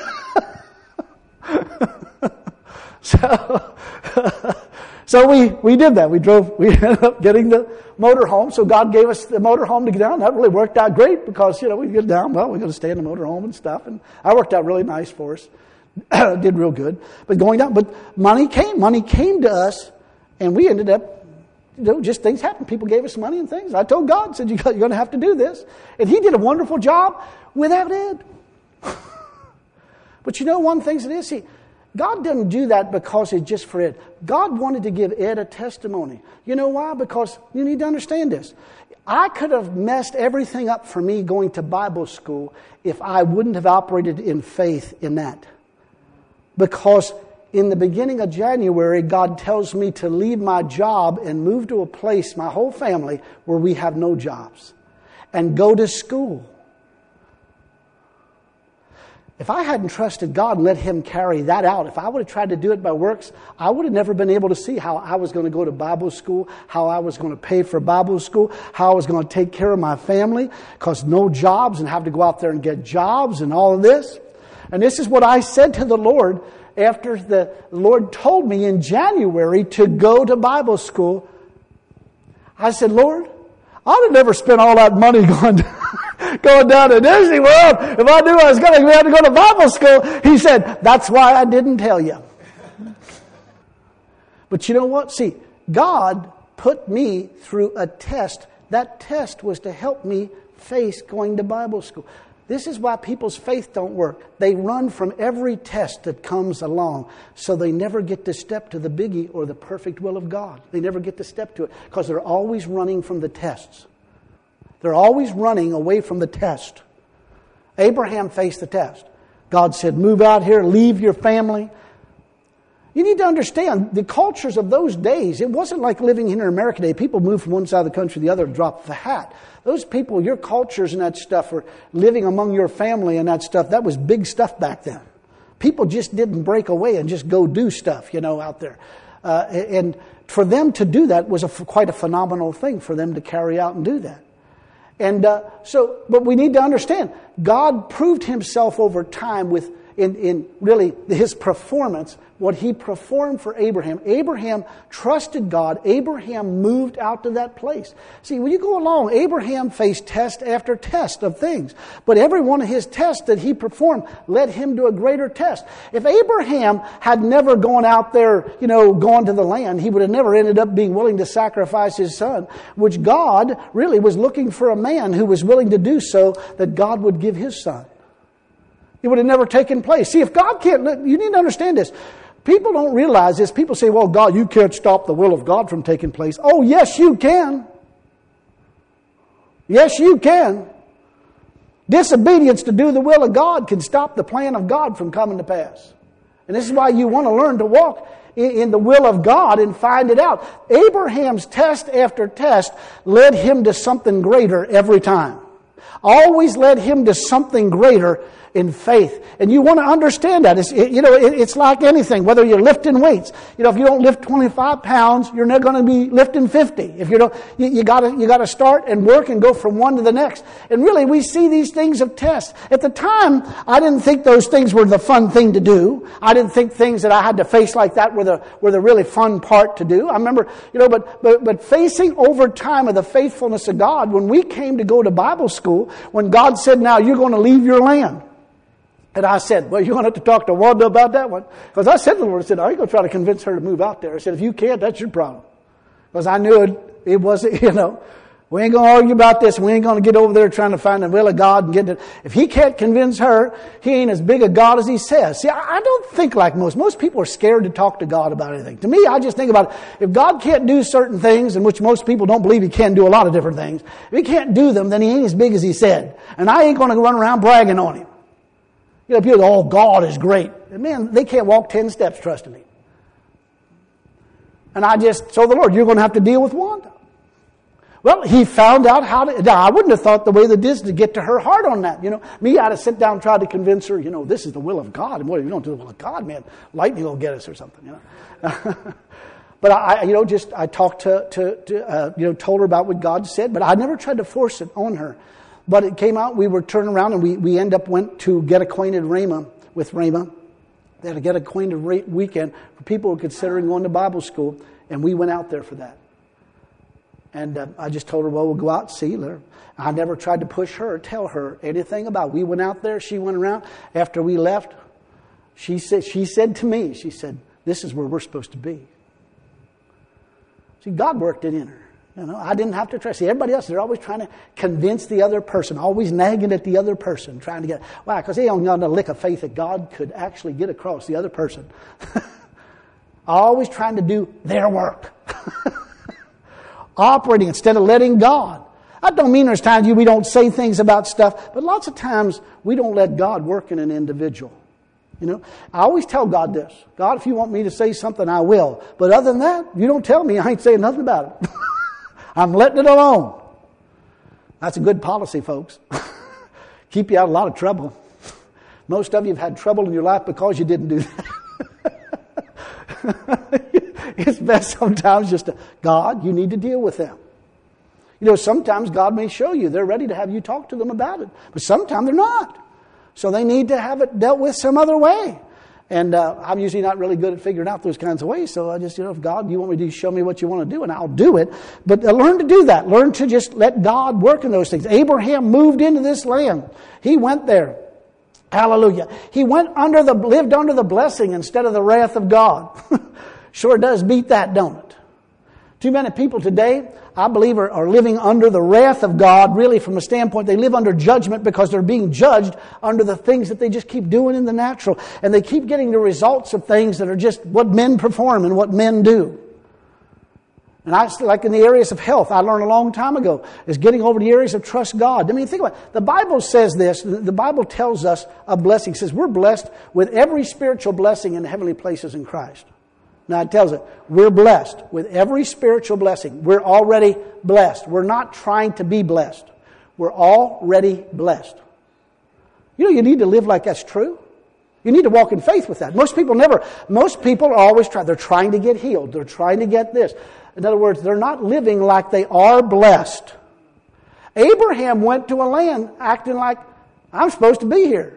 So we did that. We ended up getting the motorhome. So God gave us the motorhome to get down. That really worked out great because, we get down. Well, we're going to stay in the motorhome and stuff. And that worked out really nice for us. Did real good. But going down, but money came to us, and we ended up, just things happened. People gave us money and things. I told God, said, you're going to have to do this. And He did a wonderful job without Ed. But one thing it is, see, God doesn't do that because it's just for Ed. God wanted to give Ed a testimony. You know why? Because you need to understand this. I could have messed everything up for me going to Bible school if I wouldn't have operated in faith in that. Because in the beginning of January, God tells me to leave my job and move to a place, my whole family, where we have no jobs. And go to school. If I hadn't trusted God and let Him carry that out, if I would have tried to do it by works, I would have never been able to see how I was going to go to Bible school, how I was going to pay for Bible school, how I was going to take care of my family, because no jobs and have to go out there and get jobs and all of this. And this is what I said to the Lord after the Lord told me in January to go to Bible school. I said, Lord, I'd have never spent all that money going down to Disney World if I knew I was going to have to go to Bible school. He said, that's why I didn't tell you. But you know what? See, God put me through a test. That test was to help me face going to Bible school. This is why people's faith don't work. They run from every test that comes along, so they never get to step to the biggie or the perfect will of God. They never get to step to it because they're always running from the tests. They're always running away from the test. Abraham faced the test. God said, move out here, leave your family. You need to understand the cultures of those days. It wasn't like living here in America today. People moved from one side of the country to the other and dropped the hat. Those people, your cultures and that stuff, were living among your family and that stuff. That was big stuff back then. People just didn't break away and just go do stuff, out there. And for them to do that was quite a phenomenal thing for them to carry out and do that. And but we need to understand, God proved himself over time in really his performance, what he performed for Abraham. Abraham trusted God. Abraham moved out to that place. See, when you go along, Abraham faced test after test of things. But every one of his tests that he performed led him to a greater test. If Abraham had never gone out there, gone to the land, he would have never ended up being willing to sacrifice his son, which God really was looking for a man who was willing to do so, that God would give his son. It would have never taken place. See, if God can't, you need to understand this. People don't realize this. People say, well, God, you can't stop the will of God from taking place. Oh, yes, you can. Yes, you can. Disobedience to do the will of God can stop the plan of God from coming to pass. And this is why you want to learn to walk in the will of God and find it out. Abraham's test after test led him to something greater every time. Always led him to something greater in faith. And you want to understand that. It's like anything, whether you're lifting weights. If you don't lift 25 pounds, you're not going to be lifting 50. If you don't, you got to start and work and go from one to the next. And really, we see these things of tests. At the time, I didn't think those things were the fun thing to do. I didn't think things that I had to face like that were the really fun part to do. I remember, but facing over time of the faithfulness of God, when we came to go to Bible school, when God said, now you're going to leave your land. And I said, well, you're going to have to talk to Wanda about that one. Because I said to the Lord, I said, I ain't going to try to convince her to move out there. I said, if you can't, that's your problem. Because I knew it wasn't, we ain't going to argue about this. We ain't going to get over there trying to find the will of God and get it. If he can't convince her, he ain't as big a God as he says. See, I don't think like most. Most people are scared to talk to God about anything. To me, I just think about it. If God can't do certain things, in which most people don't believe he can do a lot of different things, if he can't do them, then he ain't as big as he said. And I ain't going to run around bragging on him. People go, oh, God is great. Man, they can't walk 10 steps trusting him. And I just told the Lord, you're going to have to deal with Wanda. Well, he found out how to. Now, I wouldn't have thought the way that is to get to her heart on that. Me, I'd have sit down and tried to convince her, this is the will of God. And what if you don't do the will of God, man? Lightning will get us or something, But I talked told her about what God said, but I never tried to force it on her. But it came out, we were turning around and we went to get acquainted with Rhema. They had a get acquainted weekend for people who were considering going to Bible school, and we went out there for that. And I just told her, well, we'll go out and see her. I never tried to push her or tell her anything about it. We went out there, she went around. After we left, she said to me, this is where we're supposed to be. See, God worked it in her. I didn't have to try. See, everybody else, they're always trying to convince the other person, always nagging at the other person, trying to get... Why? Because they don't know the lick of faith that God could actually get across the other person. Always trying to do their work. Operating instead of letting God. I don't mean there's times we don't say things about stuff, but lots of times we don't let God work in an individual. I always tell God this. God, if you want me to say something, I will. But other than that, if you don't tell me, I ain't saying nothing about it. I'm letting it alone. That's a good policy, folks. Keep you out of a lot of trouble. Most of you have had trouble in your life because you didn't do that. It's best sometimes just to, God, you need to deal with them. Sometimes God may show you they're ready to have you talk to them about it. But sometimes they're not. So they need to have it dealt with some other way. And I'm usually not really good at figuring out those kinds of ways. So I just, if God, you want me to show me what you want to do, and I'll do it. But learn to do that. Learn to just let God work in those things. Abraham moved into this land. He went there. Hallelujah. He lived under the blessing instead of the wrath of God. Sure does beat that, don't it? Too many people today, I believe, are living under the wrath of God, really from a standpoint, they live under judgment because they're being judged under the things that they just keep doing in the natural. And they keep getting the results of things that are just what men perform and what men do. And like in the areas of health, I learned a long time ago, is getting over the areas of trust God. I mean, think about it. The Bible says this. The Bible tells us a blessing. It says we're blessed with every spiritual blessing in the heavenly places in Christ. Now it tells it, we're blessed with every spiritual blessing. We're already blessed. We're not trying to be blessed. We're already blessed. You need to live like that's true. You need to walk in faith with that. Most people are always they're trying to get healed. They're trying to get this. In other words, they're not living like they are blessed. Abraham went to a land acting like, I'm supposed to be here.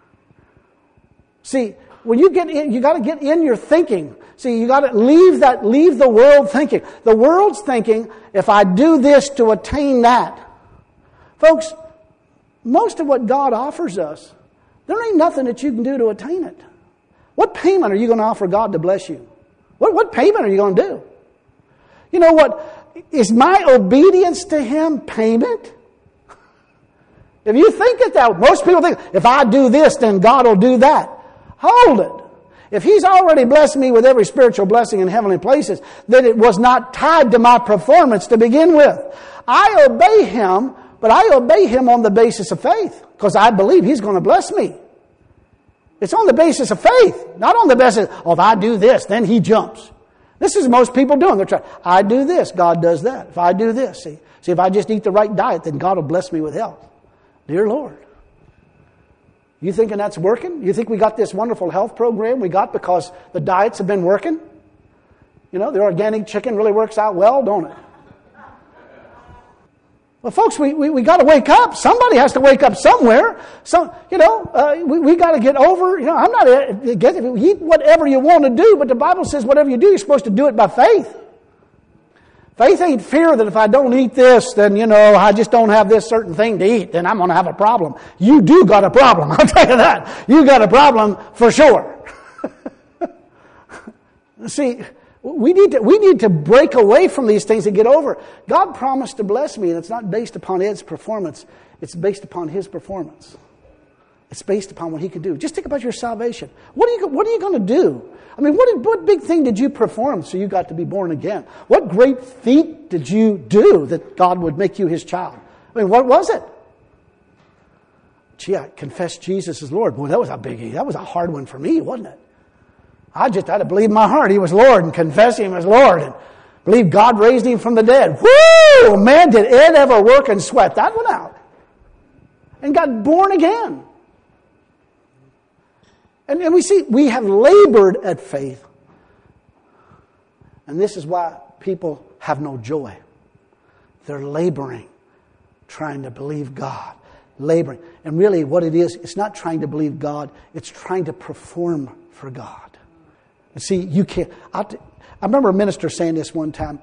See, when you get in, you got to get in your thinking. See, you got to leave the world thinking. The world's thinking, if I do this to attain that. Folks, most of what God offers us, there ain't nothing that you can do to attain it. What payment are you going to offer God to bless you? What payment are you going to do? You know what? Is my obedience to Him payment? If you think it that, most people think, if I do this, then God will do that. Hold it. If He's already blessed me with every spiritual blessing in heavenly places, then it was not tied to my performance to begin with. I obey Him, but I obey Him on the basis of faith, because I believe He's going to bless me. It's on the basis of faith, not on the basis, if I do this, then He jumps. This is most people doing. They're trying, I do this, God does that. If I do this, see, if I just eat the right diet, then God will bless me with health. Dear Lord. You thinking that's working? You think we got this wonderful health program we got because the diets have been working? You know, the organic chicken really works out well, don't it? Well, folks, we got to wake up. Somebody has to wake up somewhere. We got to get over. I'm not eat whatever you want to do, but the Bible says whatever you do, you're supposed to do it by faith. Faith ain't fear that if I don't eat this, then, I just don't have this certain thing to eat, then I'm going to have a problem. You do got a problem, I'll tell you that. You got a problem for sure. See, we need to break away from these things and get over. God promised to bless me, and it's not based upon Ed's performance. It's based upon His performance. It's based upon what He can do. Just think about your salvation. What are you going to do? I mean, what big thing did you perform so you got to be born again? What great feat did you do that God would make you His child? I mean, what was it? Gee, I confessed Jesus as Lord. Boy, that was a hard one for me, wasn't it? I just had to believe in my heart He was Lord and confess Him as Lord and believe God raised Him from the dead. Woo! Man, did Ed ever work and sweat that one out. And got born again. And we see, we have labored at faith. And this is why people have no joy. They're laboring, trying to believe God. Laboring. And really what it is, it's not trying to believe God, it's trying to perform for God. And see, you can't. I remember a minister saying this one time.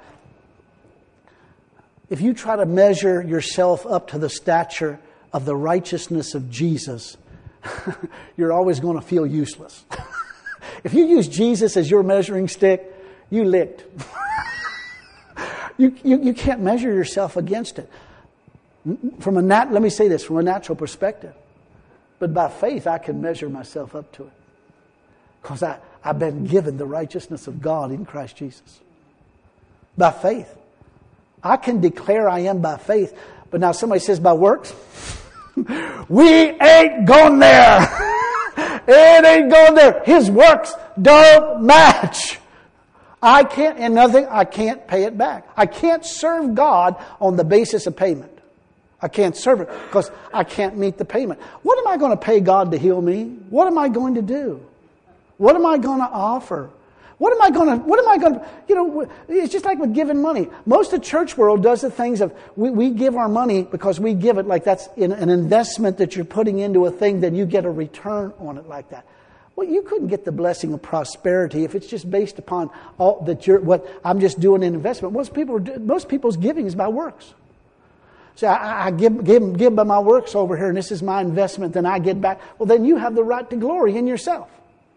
If you try to measure yourself up to the stature of the righteousness of Jesus, you're always going to feel useless. If you use Jesus as your measuring stick, you licked. You can't measure yourself against it. Let me say this, from a natural perspective. But by faith, I can measure myself up to it. Because I've been given the righteousness of God in Christ Jesus. By faith. I can declare I am by faith. But now somebody says by works. We ain't going there. It ain't going there. His works don't match. I can't pay it back. I can't serve God on the basis of payment. I can't serve it because I can't meet the payment. What am I going to pay God to heal me? What am I going to do? What am I going to offer? What am I going to, it's just like with giving money. Most of the church world does the things of, we give our money because we give it like that's an investment that you're putting into a thing, then you get a return on it like that. Well, you couldn't get the blessing of prosperity if it's just based upon all that what I'm just doing an investment. Most people's giving is by works. So I give by my works over here, and this is my investment, then I get back. Well, then you have the right to glory in yourself.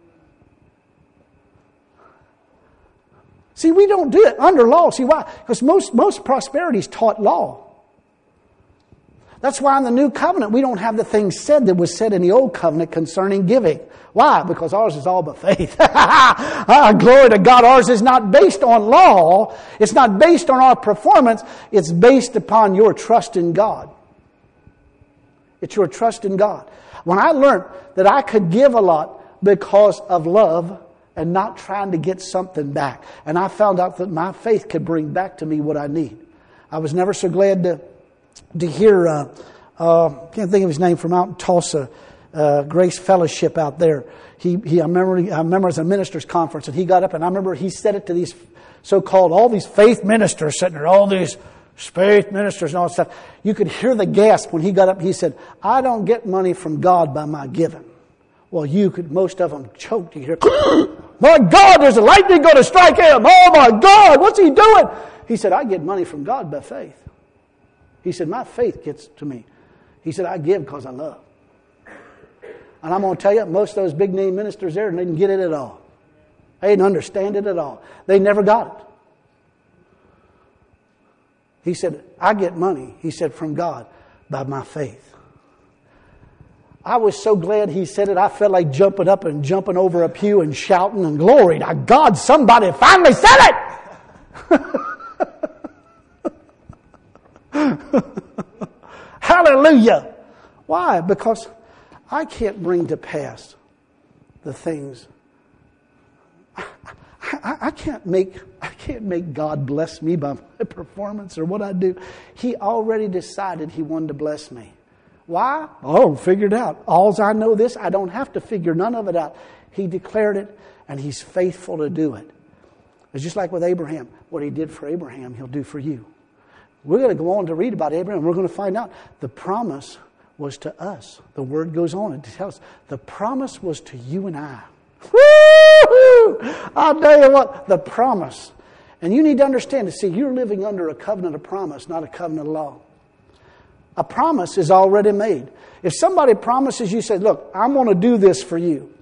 See, we don't do it under law. See why? Because most prosperity is taught law. That's why in the new covenant we don't have the things said that was said in the old covenant concerning giving. Why? Because ours is all by faith. Glory to God. Ours is not based on law. It's not based on our performance. It's based upon your trust in God. It's your trust in God. When I learned that I could give a lot because of love and not trying to get something back, and I found out that my faith could bring back to me what I need. I was never so glad to hear, can't think of his name, from out in Tulsa. Grace Fellowship out there. I remember it was a ministers' conference, and he got up, and I remember he said it to these so-called, all these faith ministers sitting there, all these faith ministers and all that stuff. You could hear the gasp when he got up. He said, I don't get money from God by my giving. Well, most of them choked. You hear, my God, there's a lightning going to strike him. Oh my God, what's he doing? He said, I get money from God by faith. He said, my faith gets to me. He said, I give because I love. And I'm going to tell you, most of those big name ministers there, they didn't get it at all. They didn't understand it at all. They never got it. He said, I get money, he said, from God by my faith. I was so glad he said it, I felt like jumping up and jumping over a pew and shouting and glory to God, somebody finally said it! Hallelujah! Why? Because I can't bring to pass the things. I can't make God bless me by my performance or what I do. He already decided He wanted to bless me. Why? Oh, figured out. All I know this, I don't have to figure none of it out. He declared it, and He's faithful to do it. It's just like with Abraham. What He did for Abraham, He'll do for you. We're going to go on to read about Abraham. We're going to find out the promise was to us. The word goes on and tells us the promise was to you and I. Woo-hoo! I'll tell you what, the promise. And you need to understand to see you're living under a covenant of promise, not a covenant of law. A promise is already made. If somebody promises you, say, look, I'm going to do this for you,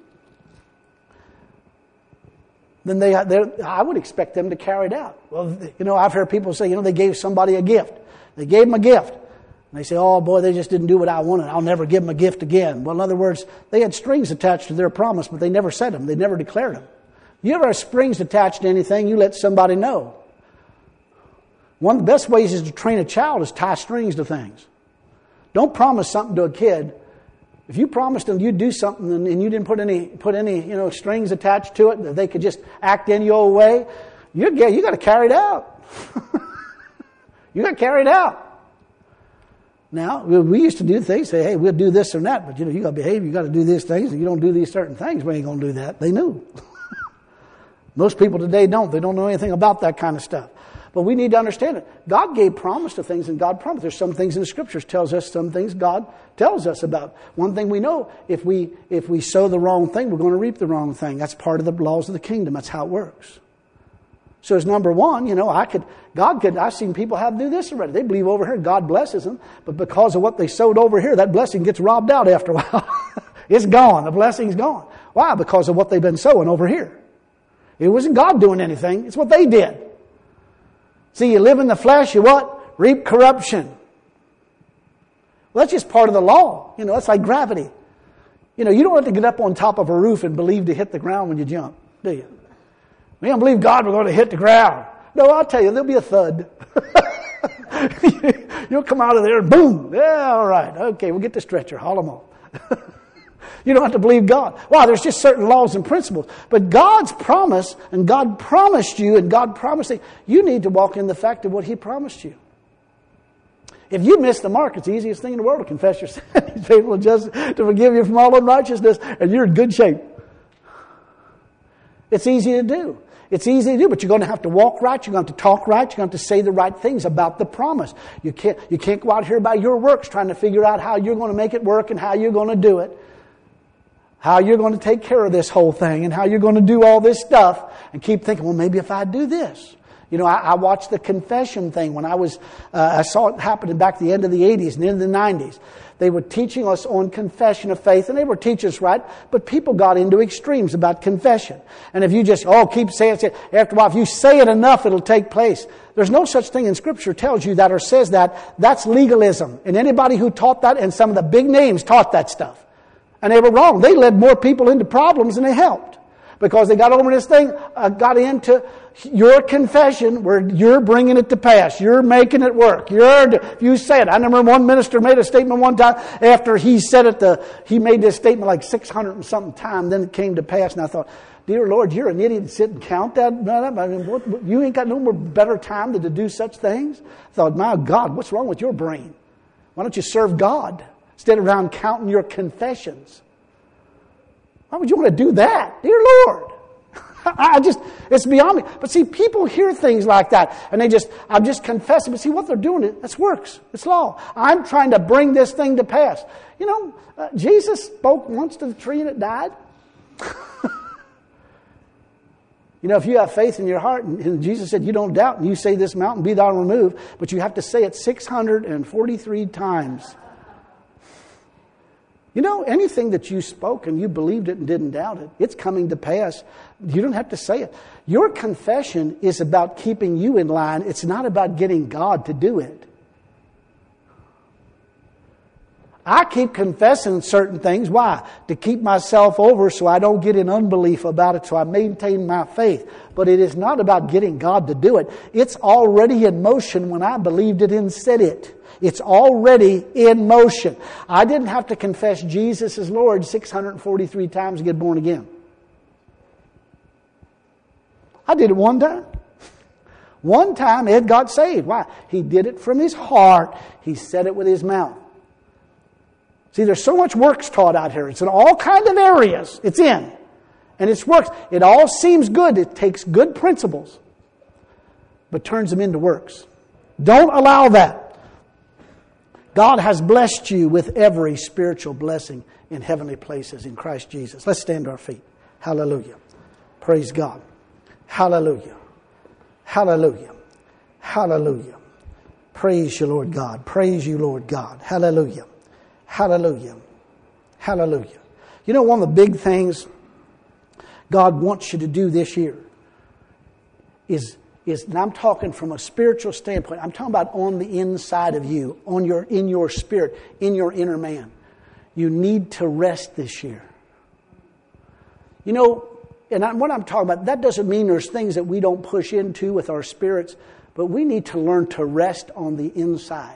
then I would expect them to carry it out. Well, I've heard people say, they gave somebody a gift. They gave them a gift. And they say, oh boy, they just didn't do what I wanted. I'll never give them a gift again. Well, in other words, they had strings attached to their promise, but they never said them. They never declared them. You ever have strings attached to anything, you let somebody know. One of the best ways is to train a child is tie strings to things. Don't promise something to a kid. If you promised them you'd do something and you didn't put any strings attached to it, that they could just act any old way, you got to carry it out. You got to carry it out. Now, we used to do things, say, hey, we'll do this or that, but you got to behave, you got to do these things, and you don't do these certain things, we ain't going to do that. They knew. Most people today don't. They don't know anything about that kind of stuff. But we need to understand it. God gave promise to things, and God promised. There's some things in the Scriptures tells us some things God tells us about. One thing we know, if we sow the wrong thing, we're going to reap the wrong thing. That's part of the laws of the kingdom. That's how it works. So as number one, I've seen people have to do this already. They believe over here, God blesses them, but because of what they sowed over here, that blessing gets robbed out after a while. It's gone. The blessing's gone. Why? Because of what they've been sowing over here. It wasn't God doing anything. It's what they did. See, you live in the flesh, you what? Reap corruption. Well, that's just part of the law. It's like gravity. You don't have to get up on top of a roof and believe to hit the ground when you jump, do you? We don't believe God we're going to hit the ground. No, I'll tell you, there'll be a thud. You'll come out of there and boom. Yeah, all right. Okay, we'll get the stretcher. Haul them off. You don't have to believe God. Wow, there's just certain laws and principles. But God's promise, and God promised you, and God promised you need to walk in the fact of what He promised you. If you miss the mark, it's the easiest thing in the world to confess your sin. He's faithful and just to forgive you from all unrighteousness, and you're in good shape. It's easy to do. It's easy to do, but you're going to have to walk right. You're going to have to talk right. You're going to have to say the right things about the promise. You can't go out here by your works trying to figure out how you're going to make it work and how you're going to do it. How you're going to take care of this whole thing and how you're going to do all this stuff and keep thinking, well, maybe if I do this. I watched the confession thing when I saw it happening back at the end of the 80s and into the 90s. They were teaching us on confession of faith, and they were teaching us right, but people got into extremes about confession. And if you just, keep saying it, after a while, if you say it enough, it'll take place. There's no such thing in Scripture tells you that or says that. That's legalism. And anybody who taught that, and some of the big names taught that stuff. And they were wrong. They led more people into problems than they helped. Because they got over this thing, got into your confession where you're bringing it to pass. You're making it work. You say it. I remember one minister made a statement one time after he said it, he made this statement like 600 and something times, then it came to pass. And I thought, dear Lord, you're an idiot to sit and count that. I mean, you ain't got no more better time than to do such things. I thought, my God, what's wrong with your brain? Why don't you serve God? instead of around counting your confessions. Why would you want to do that? Dear Lord. It's beyond me. But see, people hear things like that and I'm just confessing. But see, what they're doing, that's works. It's law. I'm trying to bring this thing to pass. Jesus spoke once to the tree and it died. If you have faith in your heart, and Jesus said you don't doubt, and you say this mountain, be thou removed, but you have to say it 643 times. Anything that you spoke and you believed it and didn't doubt it, it's coming to pass. You don't have to say it. Your confession is about keeping you in line. It's not about getting God to do it. I keep confessing certain things. Why? To keep myself over so I don't get in unbelief about it, so I maintain my faith. But it is not about getting God to do it. It's already in motion when I believed it and said it. It's already in motion. I didn't have to confess Jesus as Lord 643 times to get born again. I did it one time. One time Ed got saved. Why? He did it from his heart. He said it with his mouth. See, there's so much works taught out here. It's in all kinds of areas. It's in. And it's works. It all seems good. It takes good principles, but turns them into works. Don't allow that. God has blessed you with every spiritual blessing in heavenly places in Christ Jesus. Let's stand to our feet. Hallelujah. Praise God. Hallelujah. Hallelujah. Hallelujah. Praise you, Lord God. Praise you, Lord God. Hallelujah. Hallelujah. Hallelujah. One of the big things God wants you to do this year is, and I'm talking from a spiritual standpoint, I'm talking about on the inside of you, in your spirit, in your inner man. You need to rest this year. What I'm talking about, that doesn't mean there's things that we don't push into with our spirits, but we need to learn to rest on the inside.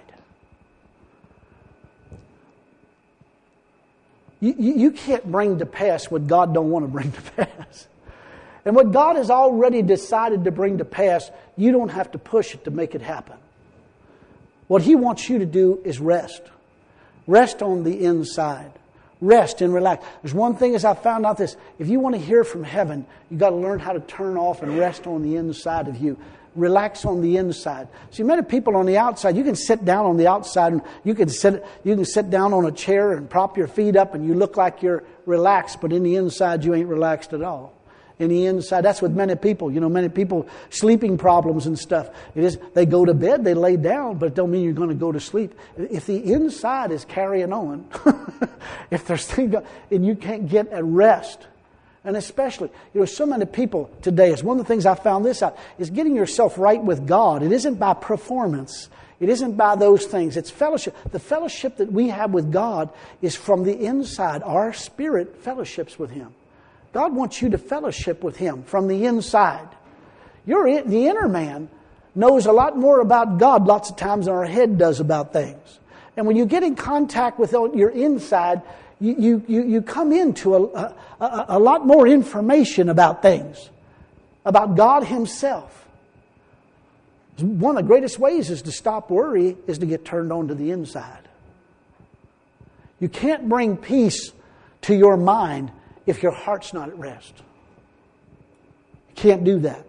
You can't bring to pass what God don't want to bring to pass. And what God has already decided to bring to pass, you don't have to push it to make it happen. What He wants you to do is rest. Rest on the inside. Rest and relax. There's one thing as I found out this. If you want to hear from heaven, you've got to learn how to turn off and rest on the inside of you. Relax on the inside. See, many people on the outside, you can sit down on the outside and you can sit down on a chair and prop your feet up and you look like you're relaxed, but in the inside you ain't relaxed at all. In the inside, that's with many people. Many people, sleeping problems and stuff. It is, they go to bed, they lay down, but it don't mean you're going to go to sleep. If the inside is carrying on, if there's things, and you can't get a rest. And especially, so many people today, it's one of the things I found this out, is getting yourself right with God. It isn't by performance. It isn't by those things. It's fellowship. The fellowship that we have with God is from the inside. Our spirit fellowships with Him. God wants you to fellowship with Him from the inside. The inner man knows a lot more about God lots of times than our head does about things. And when you get in contact with your inside, you come into a lot more information about things, about God Himself. One of the greatest ways is to stop worry is to get turned on to the inside. You can't bring peace to your mind if your heart's not at rest. You can't do that.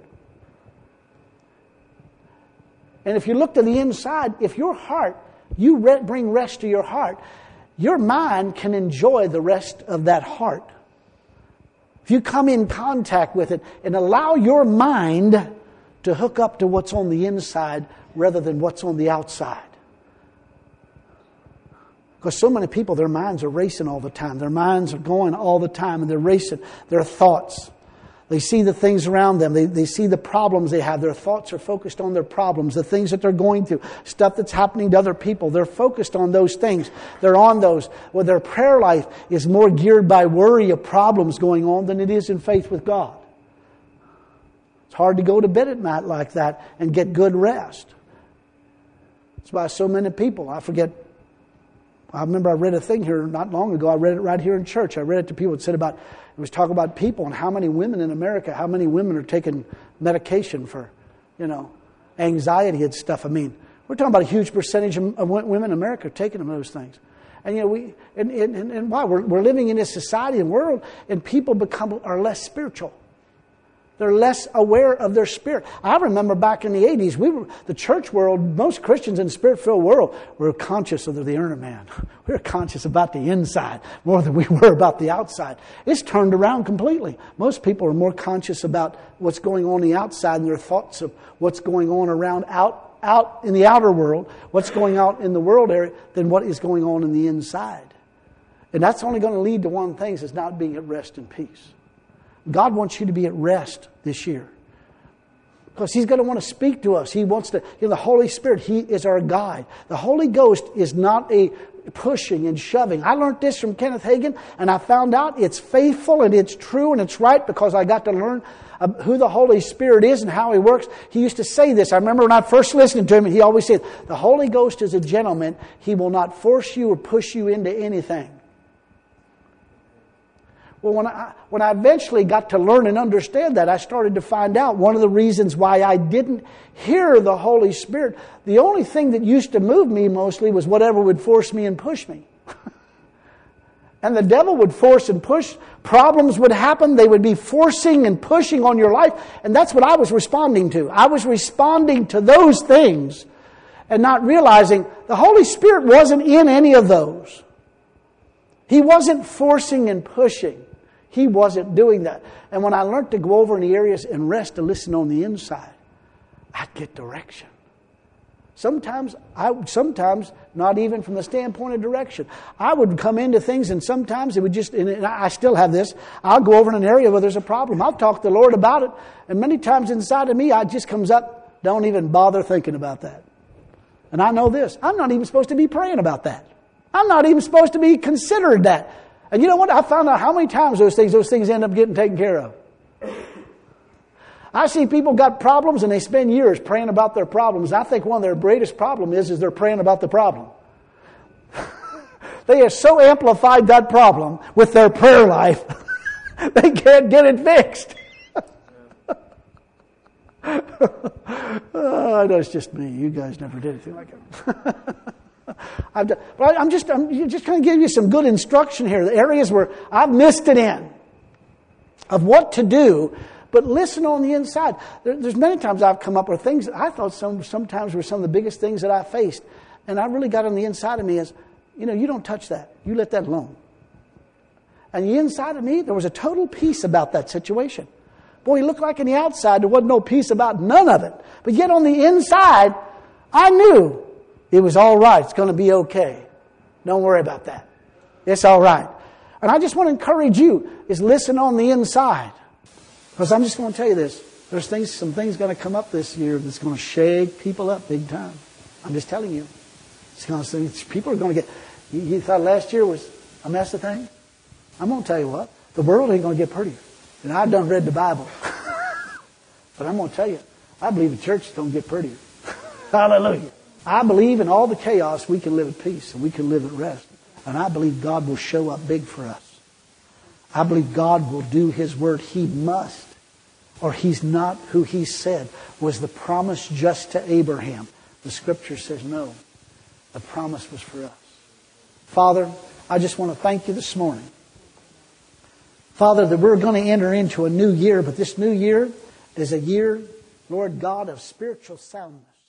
And if you look to the inside, if your heart, you bring rest to your heart, your mind can enjoy the rest of that heart. If you come in contact with it and allow your mind to hook up to what's on the inside rather than what's on the outside. Because so many people, their minds are racing all the time. Their minds are going all the time and they're racing their thoughts. They see the things around them. They see the problems they have. Their thoughts are focused on their problems, the things that they're going through, stuff that's happening to other people. They're focused on those things. They're on those. Well, their prayer life is more geared by worry of problems going on than it is in faith with God. It's hard to go to bed at night like that and get good rest. That's why so many people, I remember I read a thing here not long ago. I read it right here in church. I read it to people. It was talking about people and how many women in America, how many women are taking medication for, anxiety and stuff. I mean, we're talking about a huge percentage of women in America taking those things. And and why? We're living in this society and world, and people are less spiritual. They're less aware of their spirit. I remember back in the 80s, the church world, most Christians in the spirit-filled world, were conscious of the inner man. We were conscious about the inside more than we were about the outside. It's turned around completely. Most people are more conscious about what's going on the outside and their thoughts of what's going on around out in the outer world, what's going on in the world area, than what is going on in the inside. And that's only going to lead to one thing, is not being at rest and peace. God wants you to be at rest this year. Because He's going to want to speak to us. He wants to, the Holy Spirit, He is our guide. The Holy Ghost is not a pushing and shoving. I learned this from Kenneth Hagin, and I found out it's faithful and it's true and it's right because I got to learn who the Holy Spirit is and how He works. He used to say this. I remember when I first listened to Him, He always said, the Holy Ghost is a gentleman. He will not force you or push you into anything. Well, when I eventually got to learn and understand that, I started to find out one of the reasons why I didn't hear the Holy Spirit. The only thing that used to move me mostly was whatever would force me and push me. And the devil would force and push. Problems would happen. They would be forcing and pushing on your life. And that's what I was responding to. I was responding to those things and not realizing the Holy Spirit wasn't in any of those. He wasn't forcing and pushing. He wasn't doing that. And when I learned to go over in the areas and rest to listen on the inside, I'd get direction. Sometimes not even from the standpoint of direction. I would come into things and sometimes it would just, and I still have this, I'll go over in an area where there's a problem. I'll talk to the Lord about it. And many times inside of me, it just comes up, don't even bother thinking about that. And I know this, I'm not even supposed to be praying about that. I'm not even supposed to be considered that. And you know what? I found out how many times those things end up getting taken care of. I see people got problems and they spend years praying about their problems. I think one of their greatest problems is they're praying about the problem. They have so amplified that problem with their prayer life, they can't get it fixed. Oh, that's just me. You guys never did anything like it. I'm just going to give you some good instruction here. The areas where I've missed it in of what to do, but listen on the inside. There's many times I've come up with things that I thought sometimes were some of the biggest things that I faced, and I really got on the inside of me as, you don't touch that. You let that alone. And the inside of me, there was a total peace about that situation. Boy, it looked like on the outside there wasn't no peace about none of it, but yet on the inside, I knew it was all right. It's going to be okay. Don't worry about that. It's all right. And I just want to encourage you is listen on the inside. Because I'm just going to tell you this. There's some things going to come up this year that's going to shake people up big time. I'm just telling you. People are going to get... You thought last year was a mess of things? I'm going to tell you what. The world ain't going to get prettier. And I've done read the Bible. But I'm going to tell you, I believe the church is going to get prettier. Hallelujah. I believe in all the chaos we can live at peace and we can live at rest. And I believe God will show up big for us. I believe God will do His word. He must. Or He's not who He said. Was the promise just to Abraham? The Scripture says no. The promise was for us. Father, I just want to thank You this morning. Father, that we're going to enter into a new year. But this new year is a year, Lord God, of spiritual soundness.